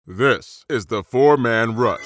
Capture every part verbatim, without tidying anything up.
This is the Four-Man Rush.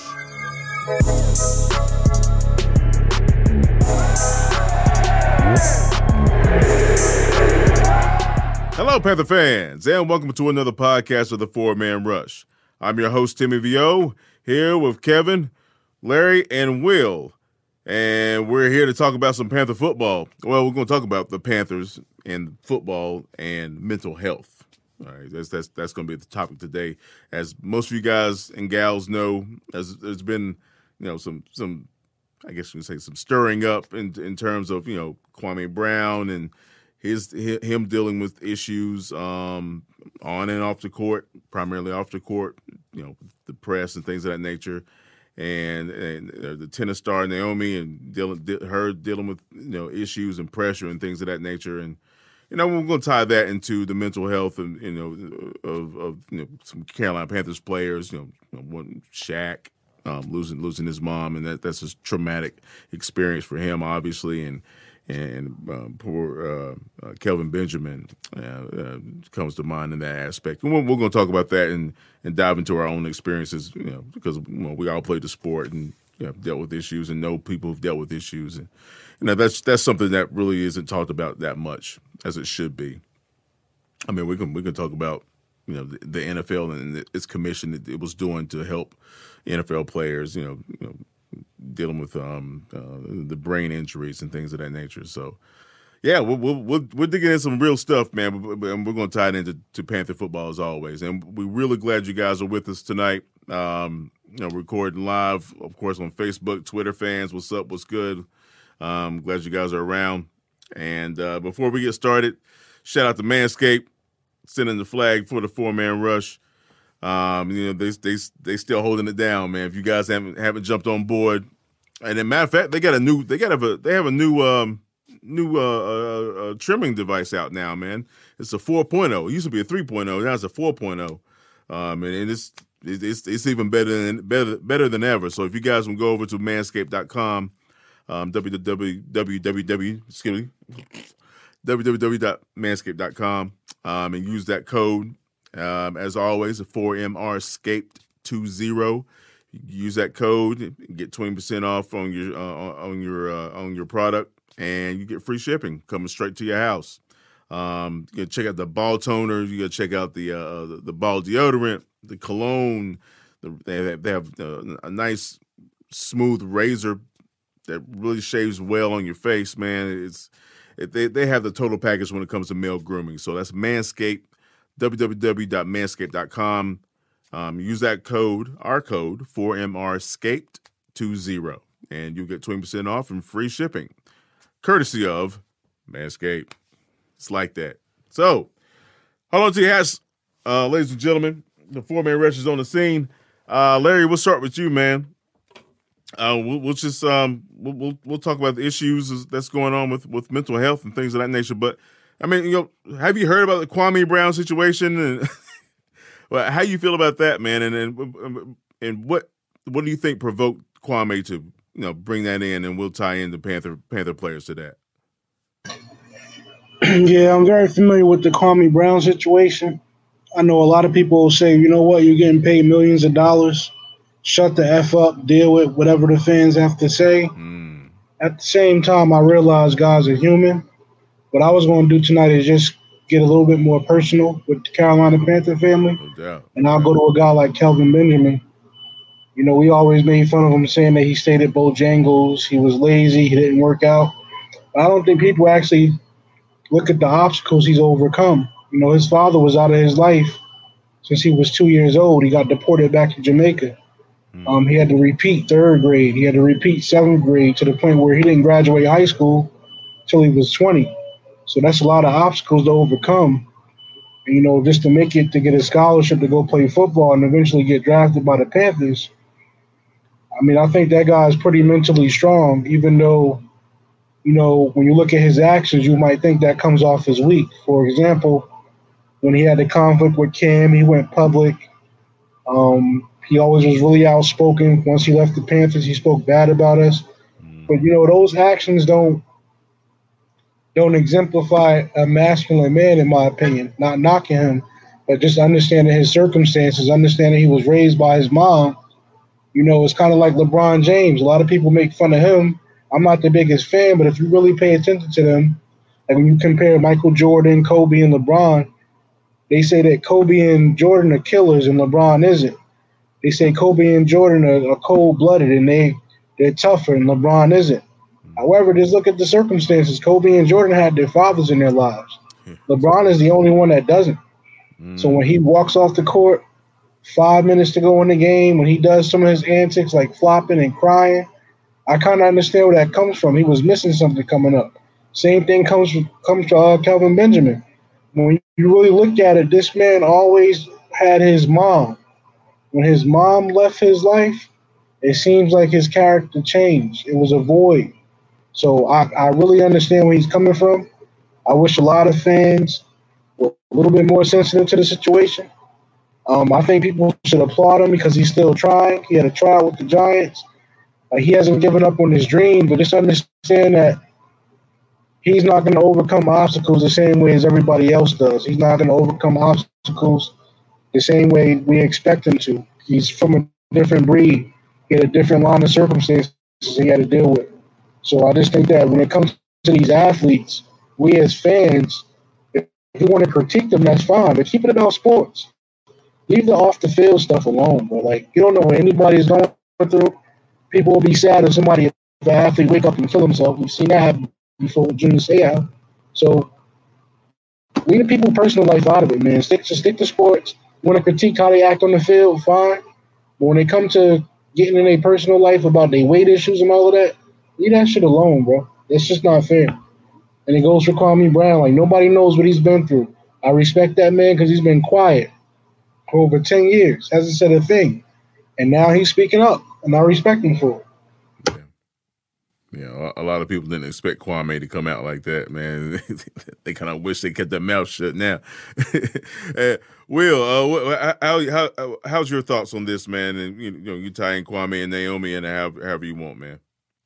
Hello, Panther fans, and welcome to another podcast of the Four-Man Rush. I'm your host, Timmy Vio, here with Kevin, Larry, and Will. And we're here to talk about some Panther football. Well, we're going to talk about the Panthers and football and mental health. All right, that's that's that's going to be the topic today. As most of you guys and gals know, as there's been, you know, some some, I guess you can say some stirring up in in terms of, you know, Kwame Brown and his him dealing with issues um, on and off the court, primarily off the court, you know, the press and things of that nature, and and the tennis star Naomi and dealing her dealing with, you know, issues and pressure and things of that nature. And you know, we're going to tie that into the mental health and, you know, of, of you know, some Carolina Panthers players, you know, you know one Shaq um, losing losing his mom, and that that's a traumatic experience for him, obviously, and and um, poor uh, uh, Kelvin Benjamin uh, uh, comes to mind in that aspect. And we're, we're going to talk about that and and dive into our own experiences, you know, because you know, we all played the sport and, you know, dealt with issues and know people who've dealt with issues, and you know, that's that's something that really isn't talked about that much as it should be. I mean, we can we can talk about, you know, the, the N F L and its commission that it was doing to help N F L players, you know, you know dealing with um, uh, the brain injuries and things of that nature. So, yeah, we'll, we'll, we'll, we're digging in some real stuff, man, and we're going to tie it into to Panther football as always. And we're really glad you guys are with us tonight. Um, you know, recording live, of course, on Facebook, Twitter fans. What's up? What's good? Um, glad you guys are around. And uh, before we get started, shout out to Manscaped, sending the flag for the Four-Man Rush. Um, you know, they they they still holding it down, man. If you guys haven't haven't jumped on board, and as a matter of fact, they got a new they got a they have a new um, new uh, uh, uh, trimming device out now, man. It's a four point oh. It used to be a three point oh. Now it's a four point oh. Um, and, and it's it's it's even better than better better than ever. So if you guys can go over to manscaped dot com. Um, www, excuse me, w w w dot manscaped dot com um, and use that code. Um, as always, a four M R scaped twenty. Use that code, get twenty percent off on your uh, on your uh, on your product, and you get free shipping coming straight to your house. Um, you can check out the ball toner. You got to check out the uh, the, the ball deodorant, the cologne. The, they have, they have uh, a nice smooth razor that really shaves well on your face, man. It's it, they they have the total package when it comes to male grooming. So that's Manscaped, w w w dot manscaped dot com. Um, use that code, our code, four M R scaped twenty, and you'll get twenty percent off and free shipping, courtesy of Manscaped. It's like that. So, hold on to your hats, uh, ladies and gentlemen. The Four-Man Rush is on the scene. Uh, Larry, we'll start with you, man. Uh, we'll, we'll just um, we'll, we'll we'll talk about the issues that's going on with, with mental health and things of that nature. But I mean, you know, have you heard about the Kwame Brown situation and well, how you feel about that, man? And and and what what do you think provoked Kwame to, you know, bring that in? And we'll tie in the Panther Panther players to that. Yeah, I'm very familiar with the Kwame Brown situation. I know a lot of people will say, you know what, you're getting paid millions of dollars. Shut the F up, deal with whatever the fans have to say. Mm. At the same time, I realize guys are human. What I was going to do tonight is just get a little bit more personal with the Carolina Panther family. No doubt. And I'll go to a guy like Kelvin Benjamin. You know, we always made fun of him saying that he stayed at Bojangles, he was lazy, he didn't work out. But I don't think people actually look at the obstacles he's overcome. You know, his father was out of his life since he was two years old. He got deported back to Jamaica. Um, he had to repeat third grade. He had to repeat seventh grade to the point where he didn't graduate high school until he was twenty. So that's a lot of obstacles to overcome. And, you know, just to make it to get a scholarship to go play football and eventually get drafted by the Panthers. I mean, I think that guy is pretty mentally strong, even though, you know, when you look at his actions, you might think that comes off as weak. For example, when he had the conflict with Cam, he went public. Um, He always was really outspoken. Once he left the Panthers, he spoke bad about us. Mm. But, you know, those actions don't don't exemplify a masculine man, in my opinion. Not knocking him. But just understanding his circumstances, understanding he was raised by his mom, you know, it's kind of like LeBron James. A lot of people make fun of him. I'm not the biggest fan, but if you really pay attention to them, like when you compare Michael Jordan, Kobe, and LeBron, they say that Kobe and Jordan are killers and LeBron isn't. They say Kobe and Jordan are, are cold-blooded and they, they're tougher and LeBron isn't. However, just look at the circumstances. Kobe and Jordan had their fathers in their lives. LeBron is the only one that doesn't. Mm. So when he walks off the court, five minutes to go in the game, when he does some of his antics like flopping and crying, I kind of understand where that comes from. He was missing something coming up. Same thing comes from, comes to uh, Kelvin Benjamin. When you really look at it, this man always had his mom. When his mom left his life, it seems like his character changed. It was a void. So I, I really understand where he's coming from. I wish a lot of fans were a little bit more sensitive to the situation. Um, I think people should applaud him because he's still trying. He had a trial with the Giants. Uh, he hasn't given up on his dream, but just understand that he's not going to overcome obstacles the same way as everybody else does. He's not going to overcome obstacles the same way we expect him to. He's from a different breed. He had a different line of circumstances he had to deal with. So I just think that when it comes to these athletes, we as fans, if you want to critique them, that's fine, but keep it about sports. Leave the off-the-field stuff alone, bro. Like, you don't know what anybody's going through. People will be sad if somebody, if an athlete wake up and kill himself. We've seen that happen before with Junior Seau. So leave the people's personal life out of it, man. Stick to stick to sports. You want to critique how they act on the field, fine. But when they come to getting in their personal life about their weight issues and all of that, leave that shit alone, bro. That's just not fair. And it goes for Kwame Brown. Like, nobody knows what he's been through. I respect that man because he's been quiet for over ten years. Hasn't said a thing. And now he's speaking up, and I respect him for it. Yeah, a lot of people didn't expect Kwame to come out like that, man. They kind of wish they kept their mouth shut now. uh, Will, uh, how, how, how's your thoughts on this, man? And you know, you tie in Kwame and Naomi and however, however you want, man.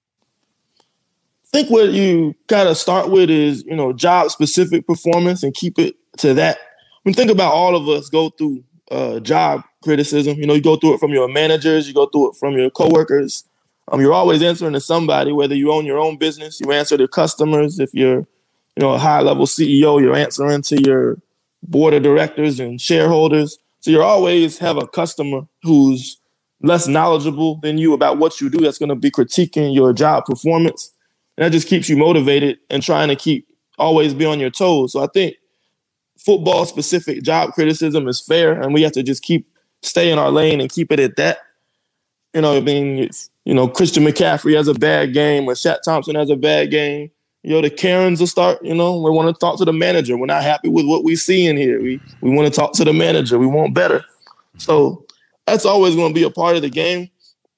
I think what you got to start with is, you know, job-specific performance and keep it to that. I mean, think about all of us go through uh, job criticism. You know, you go through it from your managers, you go through it from your coworkers. Um, you're always answering to somebody, whether you own your own business, you answer to customers. If you're, you know, a high-level C E O, you're answering to your board of directors and shareholders. So you always have a customer who's less knowledgeable than you about what you do that's going to be critiquing your job performance. And that just keeps you motivated and trying to keep always be on your toes. So I think football-specific job criticism is fair, and we have to just keep stay in our lane and keep it at that. You know, I mean, it's, you know, Christian McCaffrey has a bad game, or Shaq Thompson has a bad game. You know, the Karens will start, you know, we want to talk to the manager. We're not happy with what we see in here. We we want to talk to the manager. We want better. So that's always going to be a part of the game.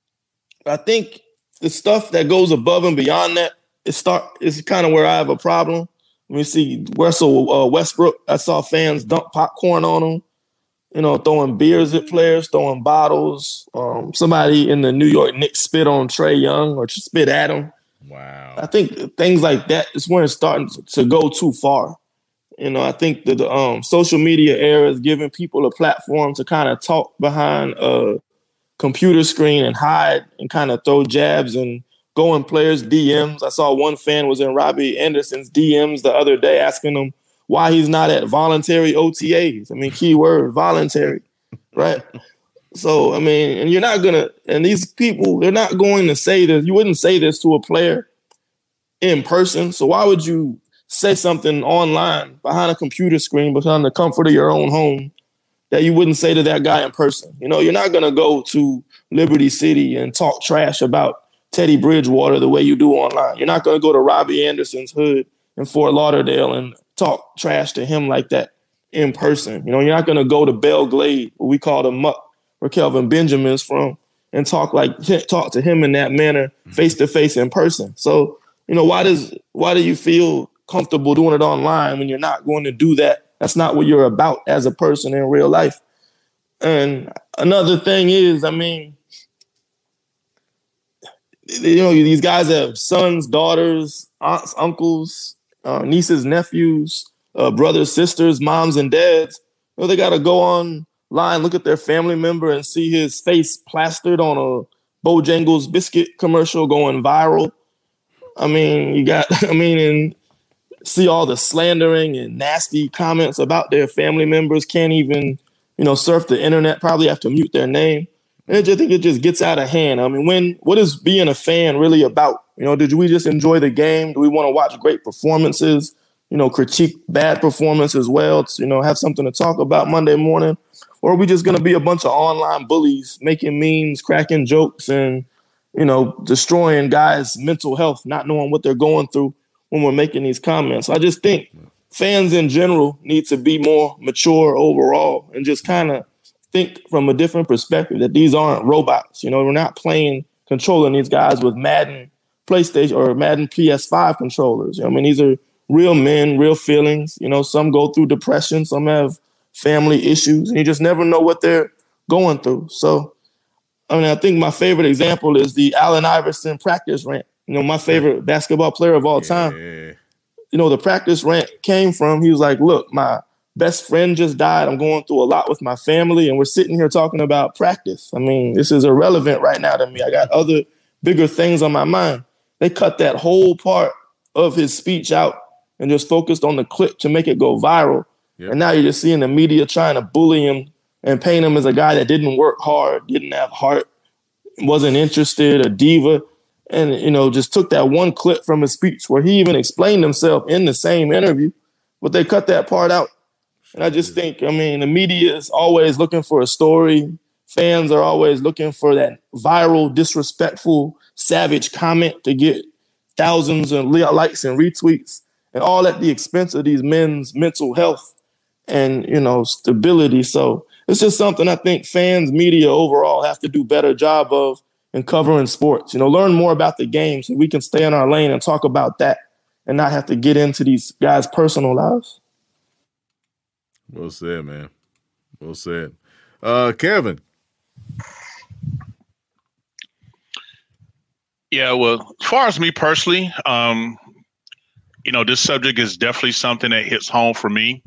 I think the stuff that goes above and beyond that is start is kind of where I have a problem. When you see Russell uh, Westbrook, I saw fans dump popcorn on him. You know, throwing beers at players, throwing bottles. Um, somebody in the New York Knicks spit on Trae Young or spit at him. Wow. I think things like that is when it's starting to go too far. You know, I think that the um, social media era is giving people a platform to kind of talk behind a computer screen and hide and kind of throw jabs and go in players' D Ms. I saw one fan was in Robbie Anderson's D Ms the other day asking him why he's not at voluntary O T As. I mean, key word, voluntary, right? So, I mean, and you're not going to, and these people, they're not going to say this. You wouldn't say this to a player in person. So why would you say something online behind a computer screen, behind the comfort of your own home that you wouldn't say to that guy in person? You know, you're not going to go to Liberty City and talk trash about Teddy Bridgewater the way you do online. You're not going to go to Robbie Anderson's hood in Fort Lauderdale and talk trash to him like that in person. You know, you're not going to go to Belle Glade, what we call the muck, where Kelvin Benjamin's from, and talk like talk to him in that manner, face to face in person. So, you know, why does why do you feel comfortable doing it online when you're not going to do that? That's not what you're about as a person in real life. And another thing is, I mean, you know, these guys have sons, daughters, aunts, uncles, uh, nieces, nephews, uh, brothers, sisters, moms, and dads. You know, they got to go online, look at their family member and see his face plastered on a Bojangles biscuit commercial going viral. I mean, you got, I mean, and see all the slandering and nasty comments about their family members, can't even, you know, surf the internet, probably have to mute their name. And I just think it just gets out of hand. I mean, when, what is being a fan really about? You know, did we just enjoy the game? Do we want to watch great performances? You know, critique bad performance as well, to, you know, have something to talk about Monday morning? Or are we just going to be a bunch of online bullies making memes, cracking jokes, and, you know, destroying guys' mental health, not knowing what they're going through when we're making these comments? I just think fans in general need to be more mature overall and just kind of think from a different perspective that these aren't robots. You know, we're not playing, controlling these guys with Madden PlayStation or Madden P S five controllers. You know, I mean, these are real men, real feelings. You know, some go through depression, some have family issues, and you just never know what they're going through. So, I mean, I think my favorite example is the Allen Iverson practice rant. You know, my favorite basketball player of all time. Yeah. You know, the practice rant came from, he was like, look, my best friend just died. I'm going through a lot with my family, and we're sitting here talking about practice. I mean, this is irrelevant right now to me. I got other bigger things on my mind. They cut that whole part of his speech out and just focused on the clip to make it go viral. Yep. And now you're just seeing the media trying to bully him and paint him as a guy that didn't work hard, didn't have heart, wasn't interested, a diva. And, you know, just took that one clip from his speech where he even explained himself in the same interview, but they cut that part out. And I just think, I mean, the media is always looking for a story. Fans are always looking for that viral, disrespectful, savage comment to get thousands of likes and retweets, and all at the expense of these men's mental health and, you know, stability. So it's just something I think fans, media overall have to do a better job of in covering sports. You know, learn more about the game so we can stay in our lane and talk about that and not have to get into these guys' personal lives. Well said, man. Well said. Uh, Kevin. Yeah, well, as far as me personally, um, you know, this subject is definitely something that hits home for me.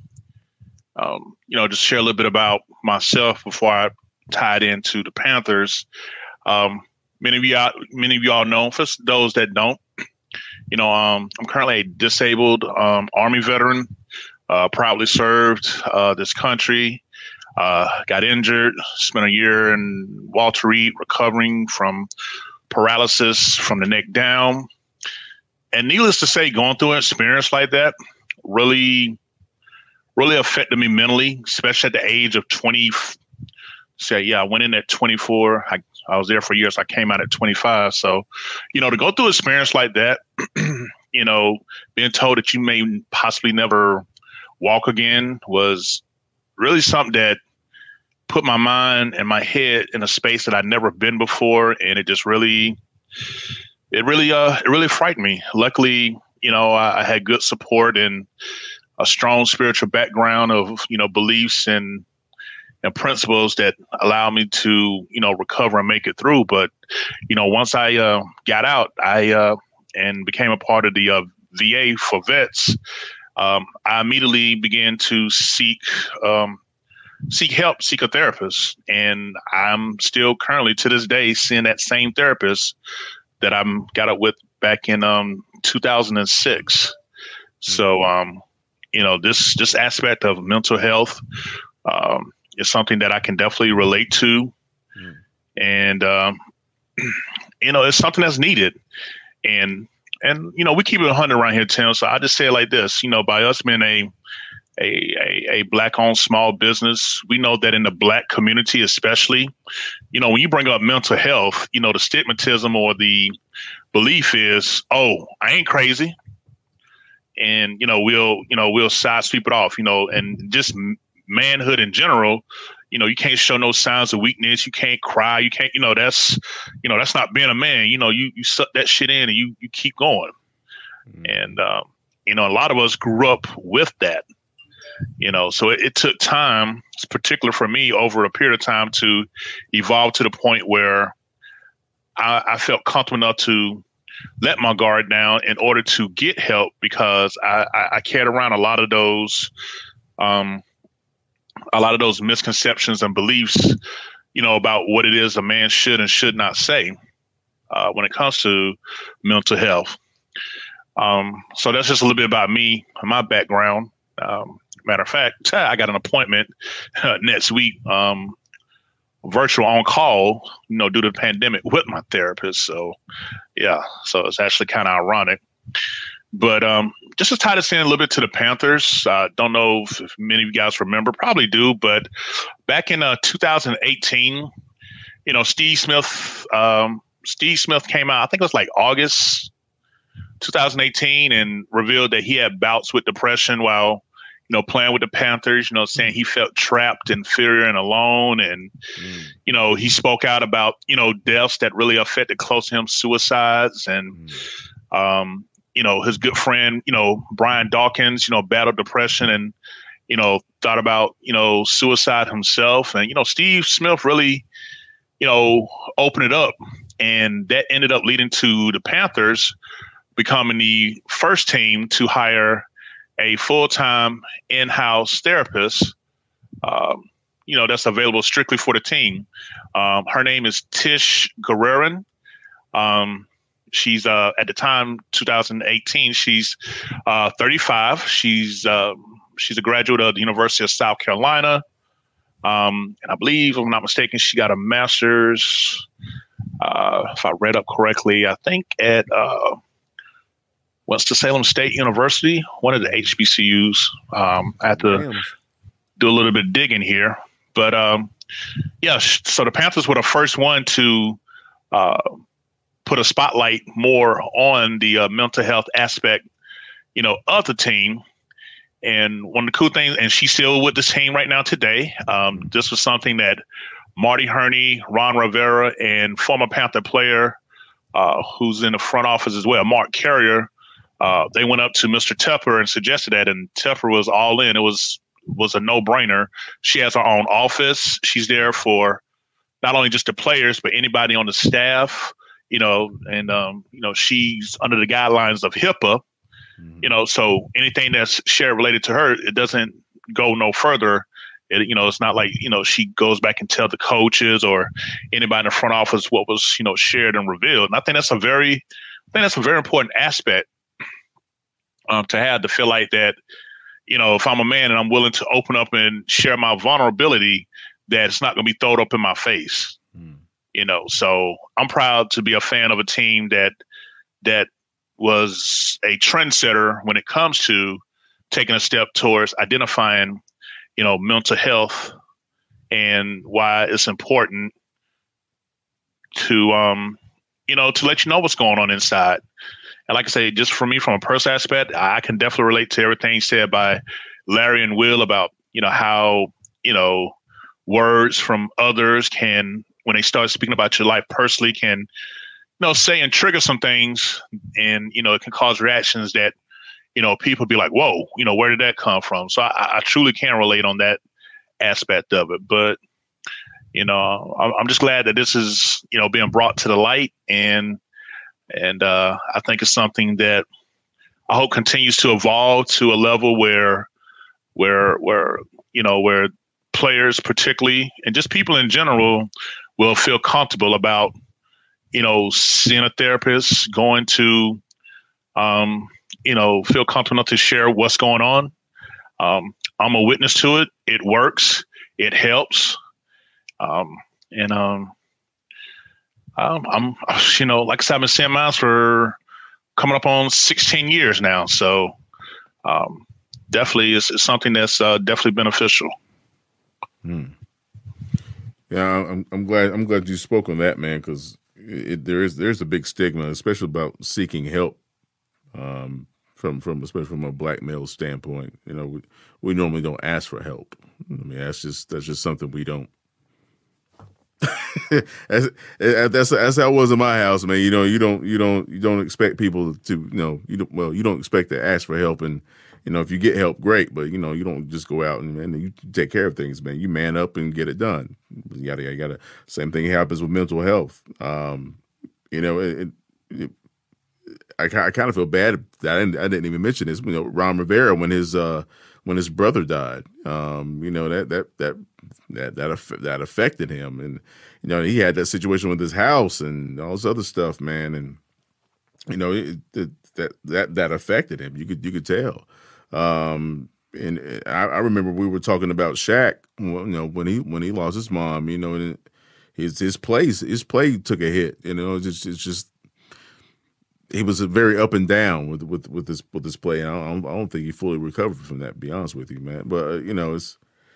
Um, you know, just share a little bit about myself before I tied into the Panthers. Um, many of y'all, many of y'all know, for those that don't, you know, um, I'm currently a disabled um, Army veteran. Uh, proudly served uh, this country, uh, got injured, spent a year in Walter Reed recovering from paralysis from the neck down. And needless to say, going through an experience like that really, really affected me mentally, especially at the age of twenty. Say, yeah, I went in at twenty-four. I, I was there for years. I came out at twenty-five. So, you know, to go through an experience like that, you know, being told that you may possibly never walk again was really something that put my mind and my head in a space that I'd never been before. And it just really, it really, uh, it really frightened me. Luckily, you know, I, I had good support and a strong spiritual background of, you know, beliefs and, and principles that allow me to, you know, recover and make it through. But, you know, once I uh, got out, I uh, and became a part of the uh, V A for vets, Um, I immediately began to seek um, seek help, seek a therapist. And I'm still currently to this day seeing that same therapist that I got up with back in um, two thousand six. So, um, you know, this this aspect of mental health um, is something that I can definitely relate to. Mm. And, um, you know, it's something that's needed. And And, you know, we keep it one hundred around here, Tim. So I just say it like this, you know, by us being a, a, a, a black-owned small business, we know that in the black community especially, you know, when you bring up mental health, you know, the stigmatism or the belief is, oh, I ain't crazy. And, you know, we'll, you know, we'll side sweep it off, you know, and just manhood in general. You know, you can't show no signs of weakness. You can't cry. You can't, you know, that's, you know, that's not being a man. You know, you, you suck that shit in and you, you keep going. Mm-hmm. And, um, you know, a lot of us grew up with that, you know, so it, it took time, particularly for me, over a period of time to evolve to the point where I, I felt comfortable enough to let my guard down in order to get help, because I, I, I carried around a lot of those, um, a lot of those misconceptions and beliefs, you know, about what it is a man should and should not say uh, when it comes to mental health. Um, so that's just a little bit about me and my background. Um, matter of fact, I got an appointment uh, next week, um, virtual on call, you know, due to the pandemic with my therapist. So, yeah, so it's actually kind of ironic. But um, just to tie this in a little bit to the Panthers, I uh, don't know if, if many of you guys remember, probably do, but back in uh, two thousand eighteen, you know, Steve Smith, um, Steve Smith came out, I think it was like August two thousand eighteen, and revealed that he had bouts with depression while, you know, playing with the Panthers, you know, saying he felt trapped, inferior, and alone. And, mm. you know, he spoke out about, you know, deaths that really affected close to him, suicides. And, mm. um, you know, his good friend, you know, Brian Dawkins, you know, battled depression and, you know, thought about, you know, suicide himself. And, you know, Steve Smith really, you know, opened it up. And that ended up leading to the Panthers becoming the first team to hire a full-time in-house therapist, um, you know, that's available strictly for the team. Um, her name is Tish Guerrerin. Um, she's, uh, at the time, two thousand eighteen, she's uh, thirty-five. She's uh, she's a graduate of the University of South Carolina. Um, and I believe, if I'm not mistaken, she got a master's, uh, if I read up correctly, I think at uh, Winston-Salem State University, one of the H B C Us. Um, I had to Damn. do a little bit of digging here. But, um, yeah, so the Panthers were the first one to uh, put a spotlight more on the uh, mental health aspect, you know, of the team. And one of the cool things, and she's still with the team right now today. Um, this was something that Marty Hurney, Ron Rivera, and former Panther player uh, who's in the front office as well, Mark Carrier, uh, they went up to Mister Tepper and suggested that, and Tepper was all in. It was was a no-brainer. She has her own office. She's there for not only just the players, but anybody on the staff, you know, and, um, you know, she's under the guidelines of HIPAA. You know, so anything that's shared related to her, it doesn't go no further. It, you know, it's not like, you know, she goes back and tell the coaches or anybody in the front office what was, you know, shared and revealed. And I think that's a very, I think that's a very important aspect um, to have, to feel like that, you know, if I'm a man and I'm willing to open up and share my vulnerability, that it's not going to be thrown up in my face. Mm. You know, so I'm proud to be a fan of a team that, that, was a trendsetter when it comes to taking a step towards identifying, you know, mental health and why it's important to, um, you know, to let you know what's going on inside. And like I say, just for me, from a personal aspect, I can definitely relate to everything said by Larry and Will about, you know, how, you know, words from others can, when they start speaking about your life personally, can, you know, say and trigger some things, and, you know, it can cause reactions that, you know, people be like, whoa, you know, where did that come from? So I, I truly can relate on that aspect of it. But, you know, I'm, I'm just glad that this is, you know, being brought to the light. And, and uh, I think it's something that I hope continues to evolve to a level where, where, where, you know, where players particularly, and just people in general, will feel comfortable about, you know, seeing a therapist, going to, um, you know, feel comfortable enough to share what's going on. Um, I'm a witness to it. It works. It helps. Um, and um, I'm, I'm, you know, like I said, I've been seeing mine for coming up on sixteen years now. So um, definitely it's, it's something that's uh, definitely beneficial. Hmm. Yeah, I'm, I'm glad. I'm glad you spoke on that, man, because It, there is there's a big stigma, especially about seeking help, um, from from especially from a black male standpoint. You know, we, we normally don't ask for help. I mean, that's just that's just something we don't. that's, that's that's how it was in my house, man. You know, you don't you don't you don't expect people to, you know, you don't well you don't expect to ask for help, and you know, if you get help, great, but you know, you don't just go out and, and you take care of things, man. You man up and get it done. You gotta, you gotta. Same thing happens with mental health. Um, you know, it, it, I, I kind of feel bad that I didn't, I didn't even mention this. You know, Ron Rivera when his uh, when his brother died. Um, you know that that that that that that affected him, and you know he had that situation with his house and all this other stuff, man. And you know it, it, that that that affected him. You could you could tell. Um, and I, I remember we were talking about Shaq. You know when he when he lost his mom. You know and his his play his play took a hit. You know it's just, it's just he was very up and down with with with this with this play. And I don't, I don't think he fully recovered from that. To be honest with you, man. But uh, you know it's.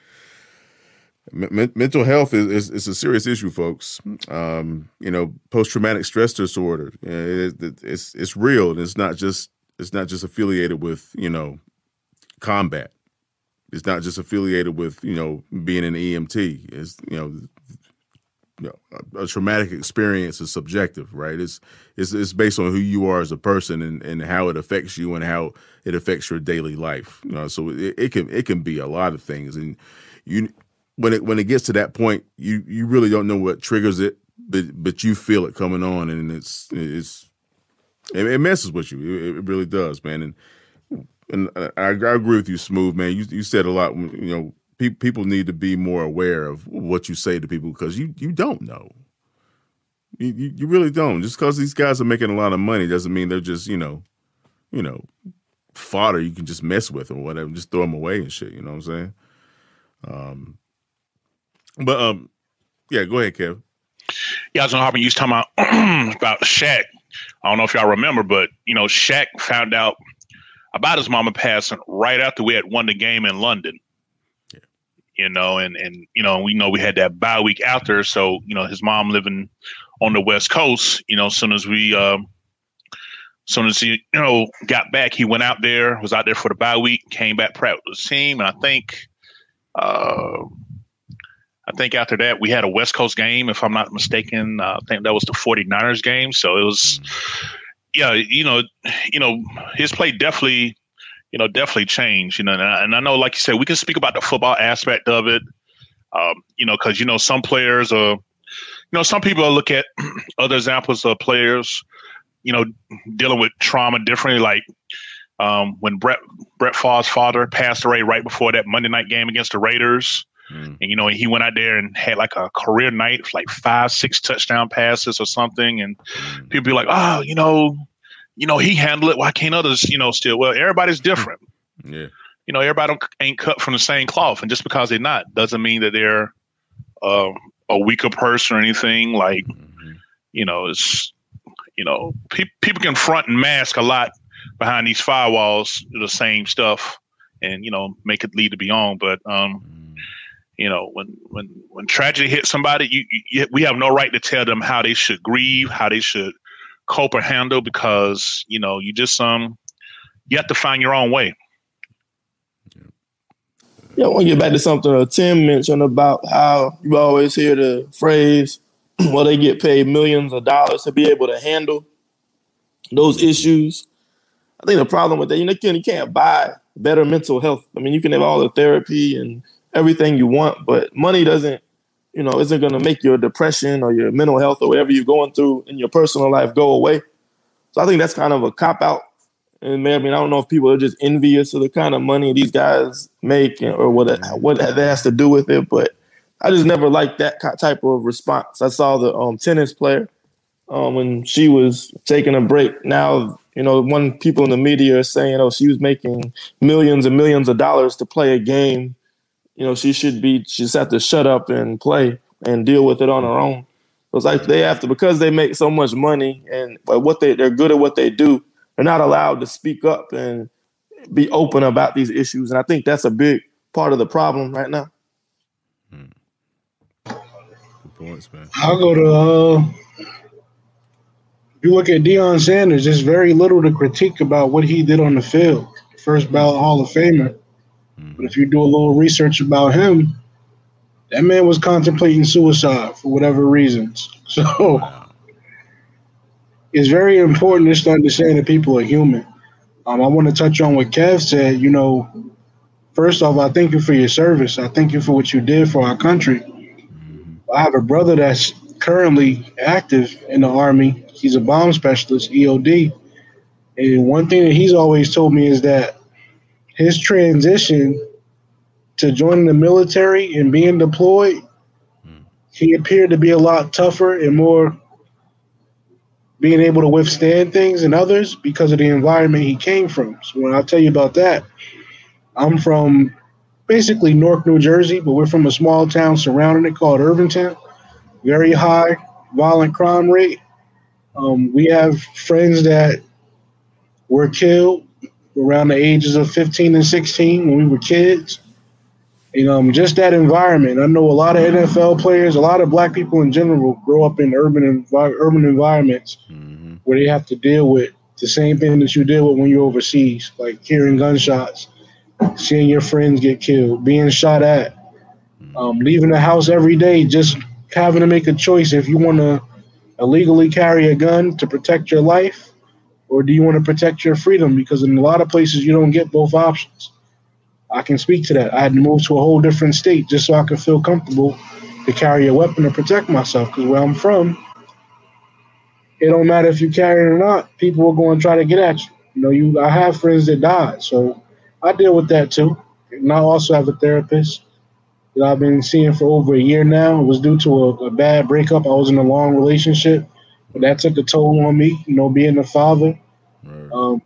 M- mental health is, is, is a serious issue, folks. Um, you know, post-traumatic stress disorder. It, it, it's it's real, and it's not just it's not just affiliated with you know combat. It's not just affiliated with you know being an E M T. It's you know, you know a, a traumatic experience is subjective, right? It's it's it's based on who you are as a person and, and how it affects you and how it affects your daily life. You know, so it, it can it can be a lot of things, and you. When it when it gets to that point, you, you really don't know what triggers it, but but you feel it coming on, and it's it's it, it messes with you. It, it really does, man. And and I, I agree with you, Smooth, man. You you said a lot. You know, pe- people need to be more aware of what you say to people because you you don't know. You, you you really don't. Just because these guys are making a lot of money doesn't mean they're just you know, you know, fodder you can just mess with or whatever. Just throw them away and shit. You know what I'm saying? Um. But um, yeah, go ahead, Kev. Yeah, I was gonna hop in. You was talking about about Shaq. I don't know if y'all remember, but you know, Shaq found out about his mama passing right after we had won the game in London. Yeah. You know, and and you know, we know we had that bye week after, so you know, his mom living on the West Coast. You know, as soon as we, um, as soon as he you know got back, he went out there, was out there for the bye week, came back proud with his team, and I think. Uh, I think after that, we had a West Coast game, if I'm not mistaken. Uh, I think that was the 49ers game. So it was, yeah, you know, you know, his play definitely, you know, definitely changed. You know, and I, and I know, like you said, we can speak about the football aspect of it. Um, you know, because you know, some players are, you know, some people look at other examples of players, you know, dealing with trauma differently. Like um, when Brett Brett Favre's father passed away right before that Monday night game against the Raiders. Mm. And, you know, he went out there and had like a career night, like five, six touchdown passes or something. And mm. people be like, oh, you know, you know, he handled it. Why can't others, you know, still? Well, everybody's different. Yeah. You know, everybody don't, ain't cut from the same cloth. And just because they're not doesn't mean that they're uh, a weaker person or anything. Like, mm-hmm. you know, it's, you know, pe- people can front and mask a lot behind these firewalls, the same stuff and, you know, make it lead to beyond. But, um, mm. You know, when when when tragedy hits somebody, you, you, we have no right to tell them how they should grieve, how they should cope or handle, because you know you just um you have to find your own way. Yeah, I want to get back to something uh, Tim mentioned about how you always hear the phrase, "Well, they get paid millions of dollars to be able to handle those issues." I think the problem with that, you know, you can't buy better mental health. I mean, you can have all the therapy and everything you want, but money doesn't, you know, isn't going to make your depression or your mental health or whatever you're going through in your personal life go away. So I think that's kind of a cop out. And I mean, I don't know if people are just envious of the kind of money these guys make or what what that has to do with it. But I just never liked that type of response. I saw the um, tennis player um, when she was taking a break. Now, you know, when people in the media are saying, oh, she was making millions and millions of dollars to play a game. You know, she should be, she just have to shut up and play and deal with it on her own. It's like they have to, because they make so much money and what they, they're good at what they do, they're not allowed to speak up and be open about these issues. And I think that's a big part of the problem right now. Hmm. Good points, man. I'll go to, uh, if you look at Deion Sanders, there's very little to critique about what he did on the field. First ballot Hall of Famer. But if you do a little research about him, that man was contemplating suicide for whatever reasons. So wow. It's very important just to understand that people are human. Um, I want to touch on what Kev said. You know, first off, I thank you for your service. I thank you for what you did for our country. I have a brother that's currently active in the Army. He's a bomb specialist, E O D. And one thing that he's always told me is that his transition to joining the military and being deployed, mm. he appeared to be a lot tougher and more being able to withstand things than others because of the environment he came from. So when I'll tell you about that, I'm from basically Newark, New Jersey, but we're from a small town surrounding it called Irvington. Very high violent crime rate. Um, we have friends that were killed around the ages of fifteen and sixteen when we were kids. And um, just that environment. I know a lot of N F L players, a lot of black people in general grow up in urban envi- urban environments mm-hmm. where they have to deal with the same thing that you deal with when you're overseas, like hearing gunshots, seeing your friends get killed, being shot at, um, leaving the house every day, just having to make a choice if you want to illegally carry a gun to protect your life or do you want to protect your freedom? Because in a lot of places you don't get both options. I can speak to that. I had to move to a whole different state just so I could feel comfortable to carry a weapon to protect myself. Because where I'm from, it don't matter if you carry it or not. People are going to try to get at you. You know, you. I have friends that died, so I deal with that too. And I also have a therapist that I've been seeing for over a year now. It was due to a, a bad breakup. I was in a long relationship, but that took a toll on me. You know, being a father. Right. Um,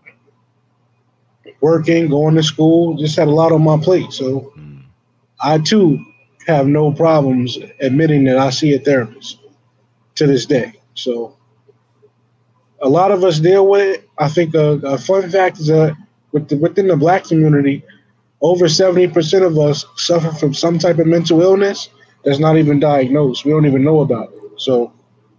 working, going to school, just had a lot on my plate. So mm. I, too, have no problems admitting that I see a therapist to this day. So a lot of us deal with it. I think a, a fun fact is that with the, within the black community, over seventy percent of us suffer from some type of mental illness that's not even diagnosed. We don't even know about it. So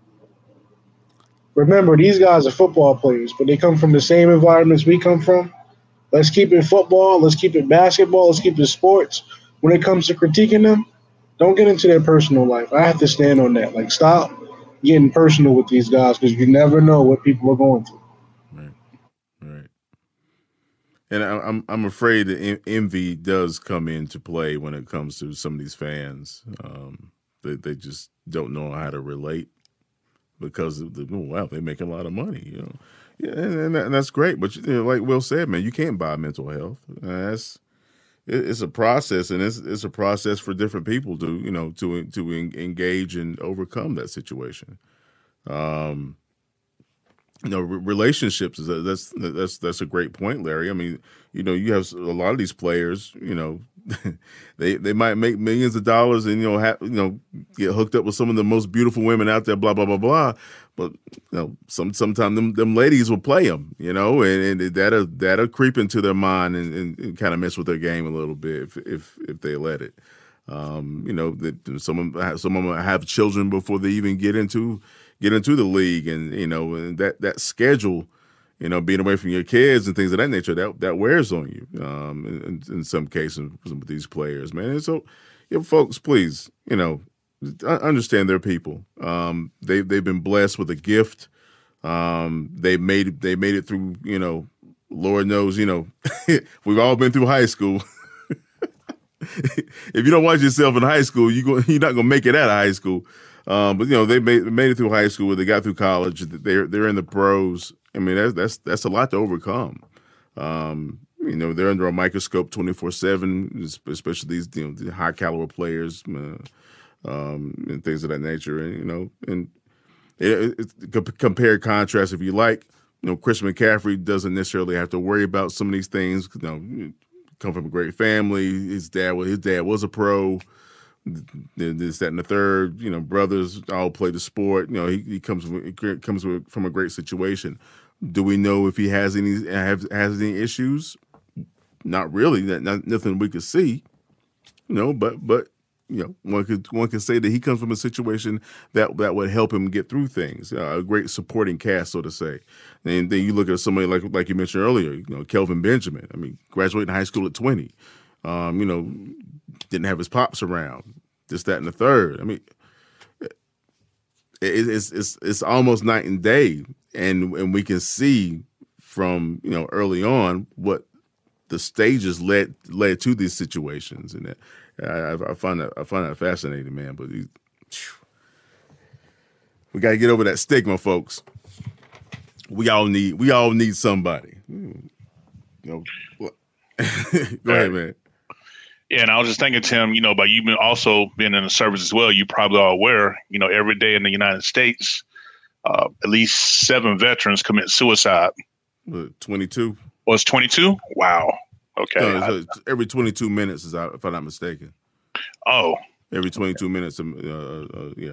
remember, these guys are football players, but they come from the same environments we come from. Let's keep it football. Let's keep it basketball. Let's keep it sports. When it comes to critiquing them, don't get into their personal life. I have to stand on that. Like, stop getting personal with these guys because you never know what people are going through. Right, right. And I, I'm I'm afraid that envy does come into play when it comes to some of these fans. Um, they they just don't know how to relate because of the oh, wow, they make a lot of money, you know. Yeah, and, and that's great, but you know, like Will said, man, you can't buy mental health. Uh, that's it, it's a process, and it's it's a process for different people to you know to to en- engage and overcome that situation. Um, you know, re- relationships is a, that's that's that's a great point, Larry. I mean, you know, you have a lot of these players, you know, they they might make millions of dollars and you know have, you know get hooked up with some of the most beautiful women out there, blah blah blah blah. But you know, some sometimes them, them ladies will play them, you know, and, and that'll that'll creep into their mind and, and, and kind of mess with their game a little bit if if, if they let it. Um, you know, that some of them, some of them have children before they even get into get into the league, and you know, and that that schedule, you know, being away from your kids and things of that nature, that that wears on you. Um, in, in some cases, with these players, man. And so, yeah, folks, please, you know. Understand their people. Um, they they've been blessed with a gift. Um, they made they made it through. You know, Lord knows. You know, we've all been through high school. If you don't watch yourself in high school, you go, you're not gonna make it out of high school. Um, but you know, they made made it through high school. They got through college. They're they're in the pros. I mean, that's that's that's a lot to overcome. Um, you know, they're under a microscope twenty-four seven, especially these you know the high caliber players. Uh, Um, and things of that nature, and you know, and it, it, compare contrast if you like. You know, Christian McCaffrey doesn't necessarily have to worry about some of these things. You know, come from a great family. His dad was his dad was a pro. This, that, and the third. You know, brothers all play the sport. You know, he, he comes from, he comes from a great situation. Do we know if he has any have has any issues? Not really. Not, not nothing we could see. You know, but but. You know, one could one could say that he comes from a situation that that would help him get through things. Uh, a great supporting cast, so to say. And then you look at somebody like like you mentioned earlier, you know, Kelvin Benjamin. I mean, graduating high school at twenty. Um, you know, didn't have his pops around. This, that, and the third. I mean, it, it's it's it's almost night and day, and and we can see from you know early on what the stages led led to these situations, and that. I, I find that I find that fascinating, man. But he, we got to get over that stigma, folks. we all need we all need somebody. You know, go ahead, man. Yeah, and I was just thinking, Tim, you know, by you been also being in the service as well, you probably are aware, you know, every day in the United States, uh, at least seven veterans commit suicide. twenty-two. Oh, it's twenty-two? Wow. Okay. No, so every twenty-two minutes, is if I'm not mistaken. Oh. Every twenty-two minutes, uh, uh, yeah.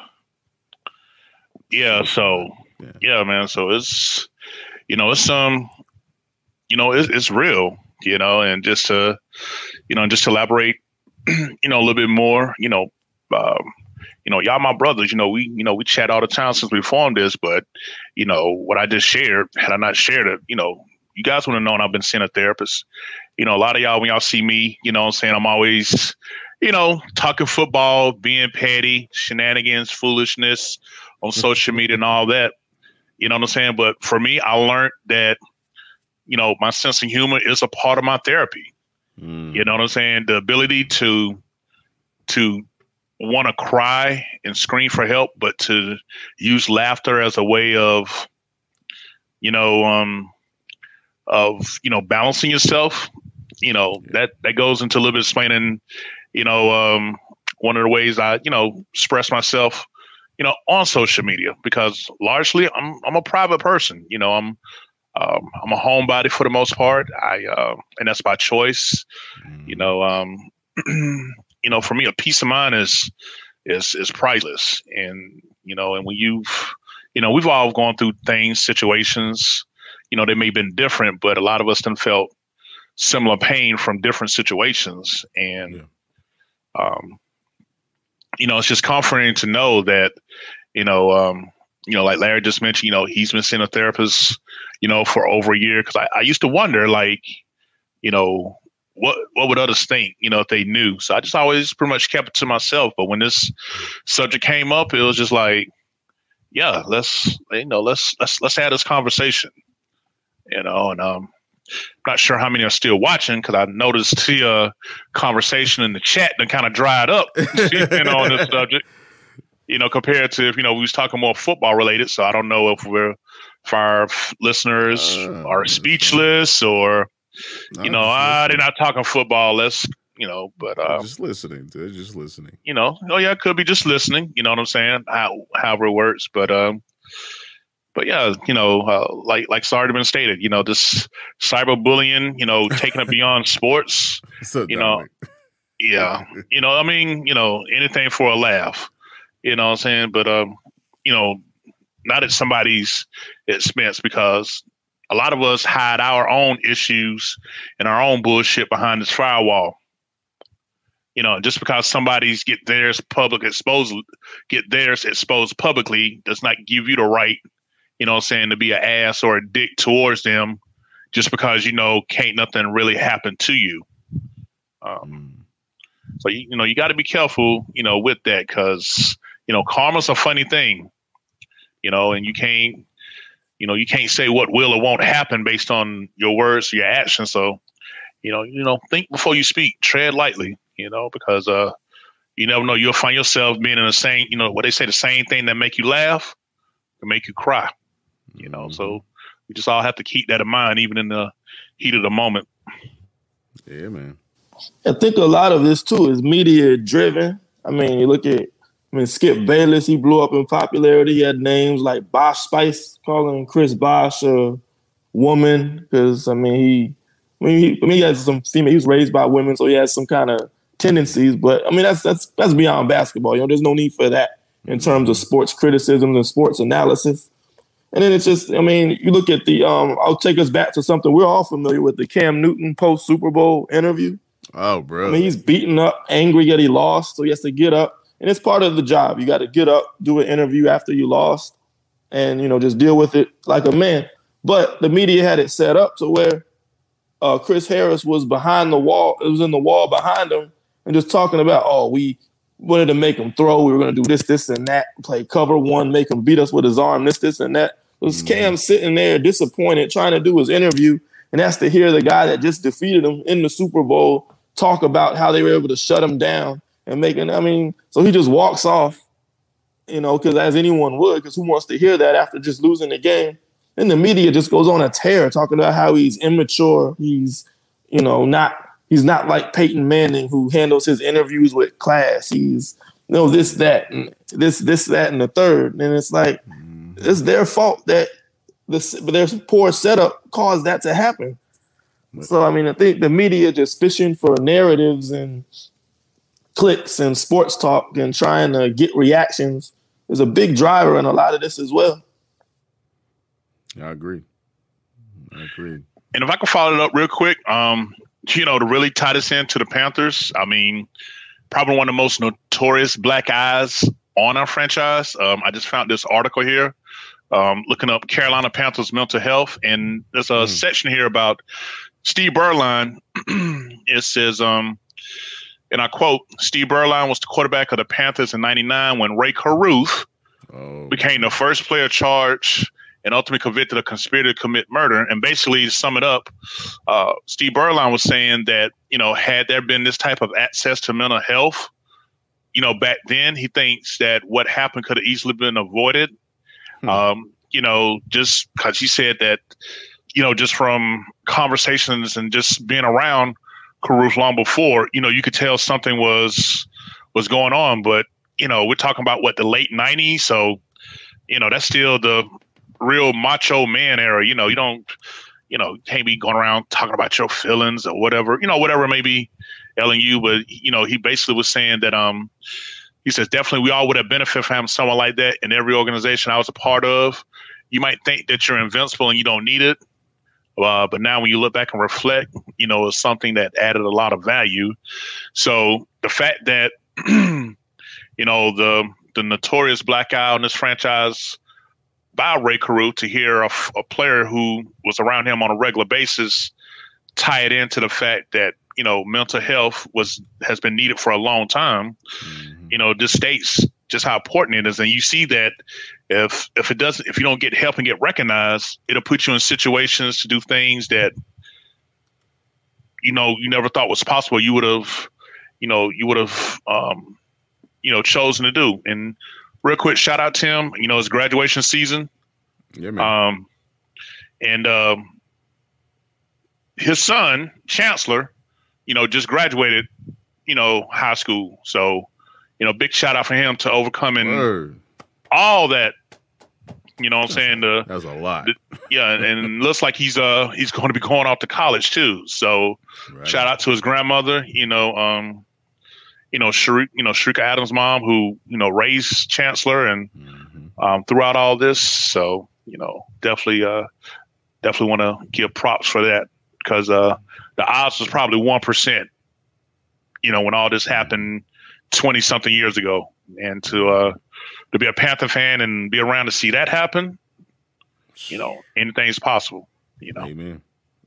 Yeah, so, yeah. yeah, man, so it's, you know, it's, um, you know, it's, it's real, you know, and just to, you know, just to elaborate, you know, a little bit more, you know, um, you know, y'all my brothers, you know, we, you know, we chat all the time since we formed this, but, you know, what I just shared, had I not shared it, you know, you guys would have known I've been seeing a therapist. You know, a lot of y'all, when y'all see me, you know what I'm saying, I'm always, you know, talking football, being petty, shenanigans, foolishness on social media and all that. You know what I'm saying? But for me, I learned that, you know, my sense of humor is a part of my therapy. Mm. You know what I'm saying? The ability to, to want to cry and scream for help, but to use laughter as a way of, you know, um, of, you know, balancing yourself, you know, yeah. that, that goes into a little bit of explaining, you know, um, one of the ways I, you know, express myself, you know, on social media, because largely I'm, I'm a private person, you know, I'm, um, I'm a homebody for the most part. I, uh, and that's by choice, mm. you know, um, you know, for me, a peace of mind is, is, is priceless. And, you know, and when you've, you know, we've all gone through things, situations, you know, they may have been different, but a lot of us done felt similar pain from different situations. And, yeah. um, you know, it's just comforting to know that, you know, um, you know, like Larry just mentioned, you know, he's been seeing a therapist, you know, for over a year. Cause I, I used to wonder, like, you know, what, what would others think, you know, if they knew? So I just always pretty much kept it to myself. But when this subject came up, it was just like, yeah, let's, you know, let's, let's, let's have this conversation, you know, and, um, not sure how many are still watching, because I noticed the uh, conversation in the chat that kind of dried up, you know, on this subject, you know, compared to if, you know, we was talking more football related. So I don't know if we're, if our listeners uh, are speechless or, you know, ah, they're not talking football. Let's, you know, but uh, just listening. They're just listening. You know, oh yeah, it could be just listening. You know what I'm saying? How, however it works, but um. But yeah, you know, uh, like like already been stated, you know, this cyberbullying, you know, taking it beyond sports, so you know, yeah, you know, I mean, you know, anything for a laugh, you know what I'm saying? But, um, you know, not at somebody's expense, because a lot of us hide our own issues and our own bullshit behind this firewall. You know, just because somebody's get theirs public exposed, get theirs exposed publicly does not give you the right, you know what I'm saying, to be an ass or a dick towards them just because, you know, can't nothing really happen to you. Um, mm. So, you, you know, you got to be careful, you know, with that, because, you know, karma's a funny thing, you know, and you can't, you know, you can't say what will or won't happen based on your words or your actions. So, you know, you know, think before you speak, tread lightly, you know, because uh, you never know, you'll find yourself being in the same, you know, what they say, the same thing that make you laugh can make you cry. You know, so we just all have to keep that in mind, even in the heat of the moment. Yeah, man. I think a lot of this, too, is media driven. I mean, you look at, I mean, Skip Bayless, he blew up in popularity. He had names like Bosch Spice, calling Chris Bosch a woman, because, I mean, he, I mean, he, I mean, he has some female, he was raised by women, so he has some kind of tendencies. But, I mean, that's that's that's beyond basketball. You know, there's no need for that in terms of sports criticism and sports analysis. And then it's just, I mean, you look at the, um, I'll take us back to something we're all familiar with, the Cam Newton post-Super Bowl interview. Oh, bro. I mean, he's beaten up, angry that he lost, so he has to get up. And it's part of the job. You got to get up, do an interview after you lost, and, you know, just deal with it like a man. But the media had it set up to where uh, Chris Harris was behind the wall. It was in the wall behind him and just talking about, oh, we wanted to make him throw. We were going to do this, this, and that, play cover one, make him beat us with his arm, this, this, and that. It was Cam sitting there disappointed, trying to do his interview, and has to hear the guy that just defeated him in the Super Bowl talk about how they were able to shut him down and making, I mean, so he just walks off, you know, because as anyone would, because who wants to hear that after just losing the game? And the media just goes on a tear talking about how he's immature. He's, you know, not he's not like Peyton Manning, who handles his interviews with class. He's, you know, this, that, and this, this, that, and the third. And it's like, mm-hmm. it's their fault that the, their poor setup caused that to happen. So, I mean, I think the media just fishing for narratives and clicks and sports talk and trying to get reactions is a big driver in a lot of this as well. I agree. I agree. And if I can follow it up real quick, um, you know, to really tie this into the Panthers, I mean, probably one of the most notorious black eyes on our franchise. Um, I just found this article here, um, looking up Carolina Panthers mental health. And there's a mm. section here about Steve Berline. It says, um, and I quote, Steve Berline was the quarterback of the Panthers in ninety-nine when Ray Caruth oh. became the first player charged and ultimately convicted of conspiracy to commit murder. And basically, to sum it up, uh, Steve Berline was saying that, you know, had there been this type of access to mental health, you know, back then, he thinks that what happened could have easily been avoided. Hmm. Um, you know, just because he said that, you know, just from conversations and just being around Caruth long before, you know, you could tell something was was going on. But, you know, we're talking about, what, the late nineties? So, you know, that's still the real macho man era. You know, you don't, you know, can't be going around talking about your feelings or whatever, you know, whatever it may be ailing you. But, you know, he basically was saying that, um, he says, definitely we all would have benefited from having someone like that in every organization I was a part of. You might think that you're invincible and you don't need it. Uh, but now when you look back and reflect, you know, it's something that added a lot of value. So the fact that, you know, the, the notorious black eye on this franchise by Ray Caruth, to hear a, a player who was around him on a regular basis tie it into the fact that, you know, mental health was has been needed for a long time. Mm-hmm. You know, this states just how important it is. And you see that if if it doesn't, if you don't get help and get recognized, it'll put you in situations to do things that, you know, you never thought was possible. You would have, you know, you would have, um, you know, chosen to do. And real quick, shout out to him. You know, his graduation season. Yeah, man. Um, and um, his son, Chancellor, you know, just graduated, you know, high school. So, you know, big shout out for him to overcoming Word. all that. You know what I'm saying? The, That's a lot. The, yeah, and looks like he's uh he's going to be going off to college too. So, right. Shout out to his grandmother. You know, um, you know, Sharika, you know, Sharika Adams' mom, who, you know, raised Chancellor and mm-hmm. um, throughout all this. So, you know, definitely, uh, definitely want to give props for that, because uh, the odds was probably one percent, you know, when all this happened twenty something years ago. And to, uh, to be a Panther fan and be around to see that happen, you know, anything's possible, you know. Amen.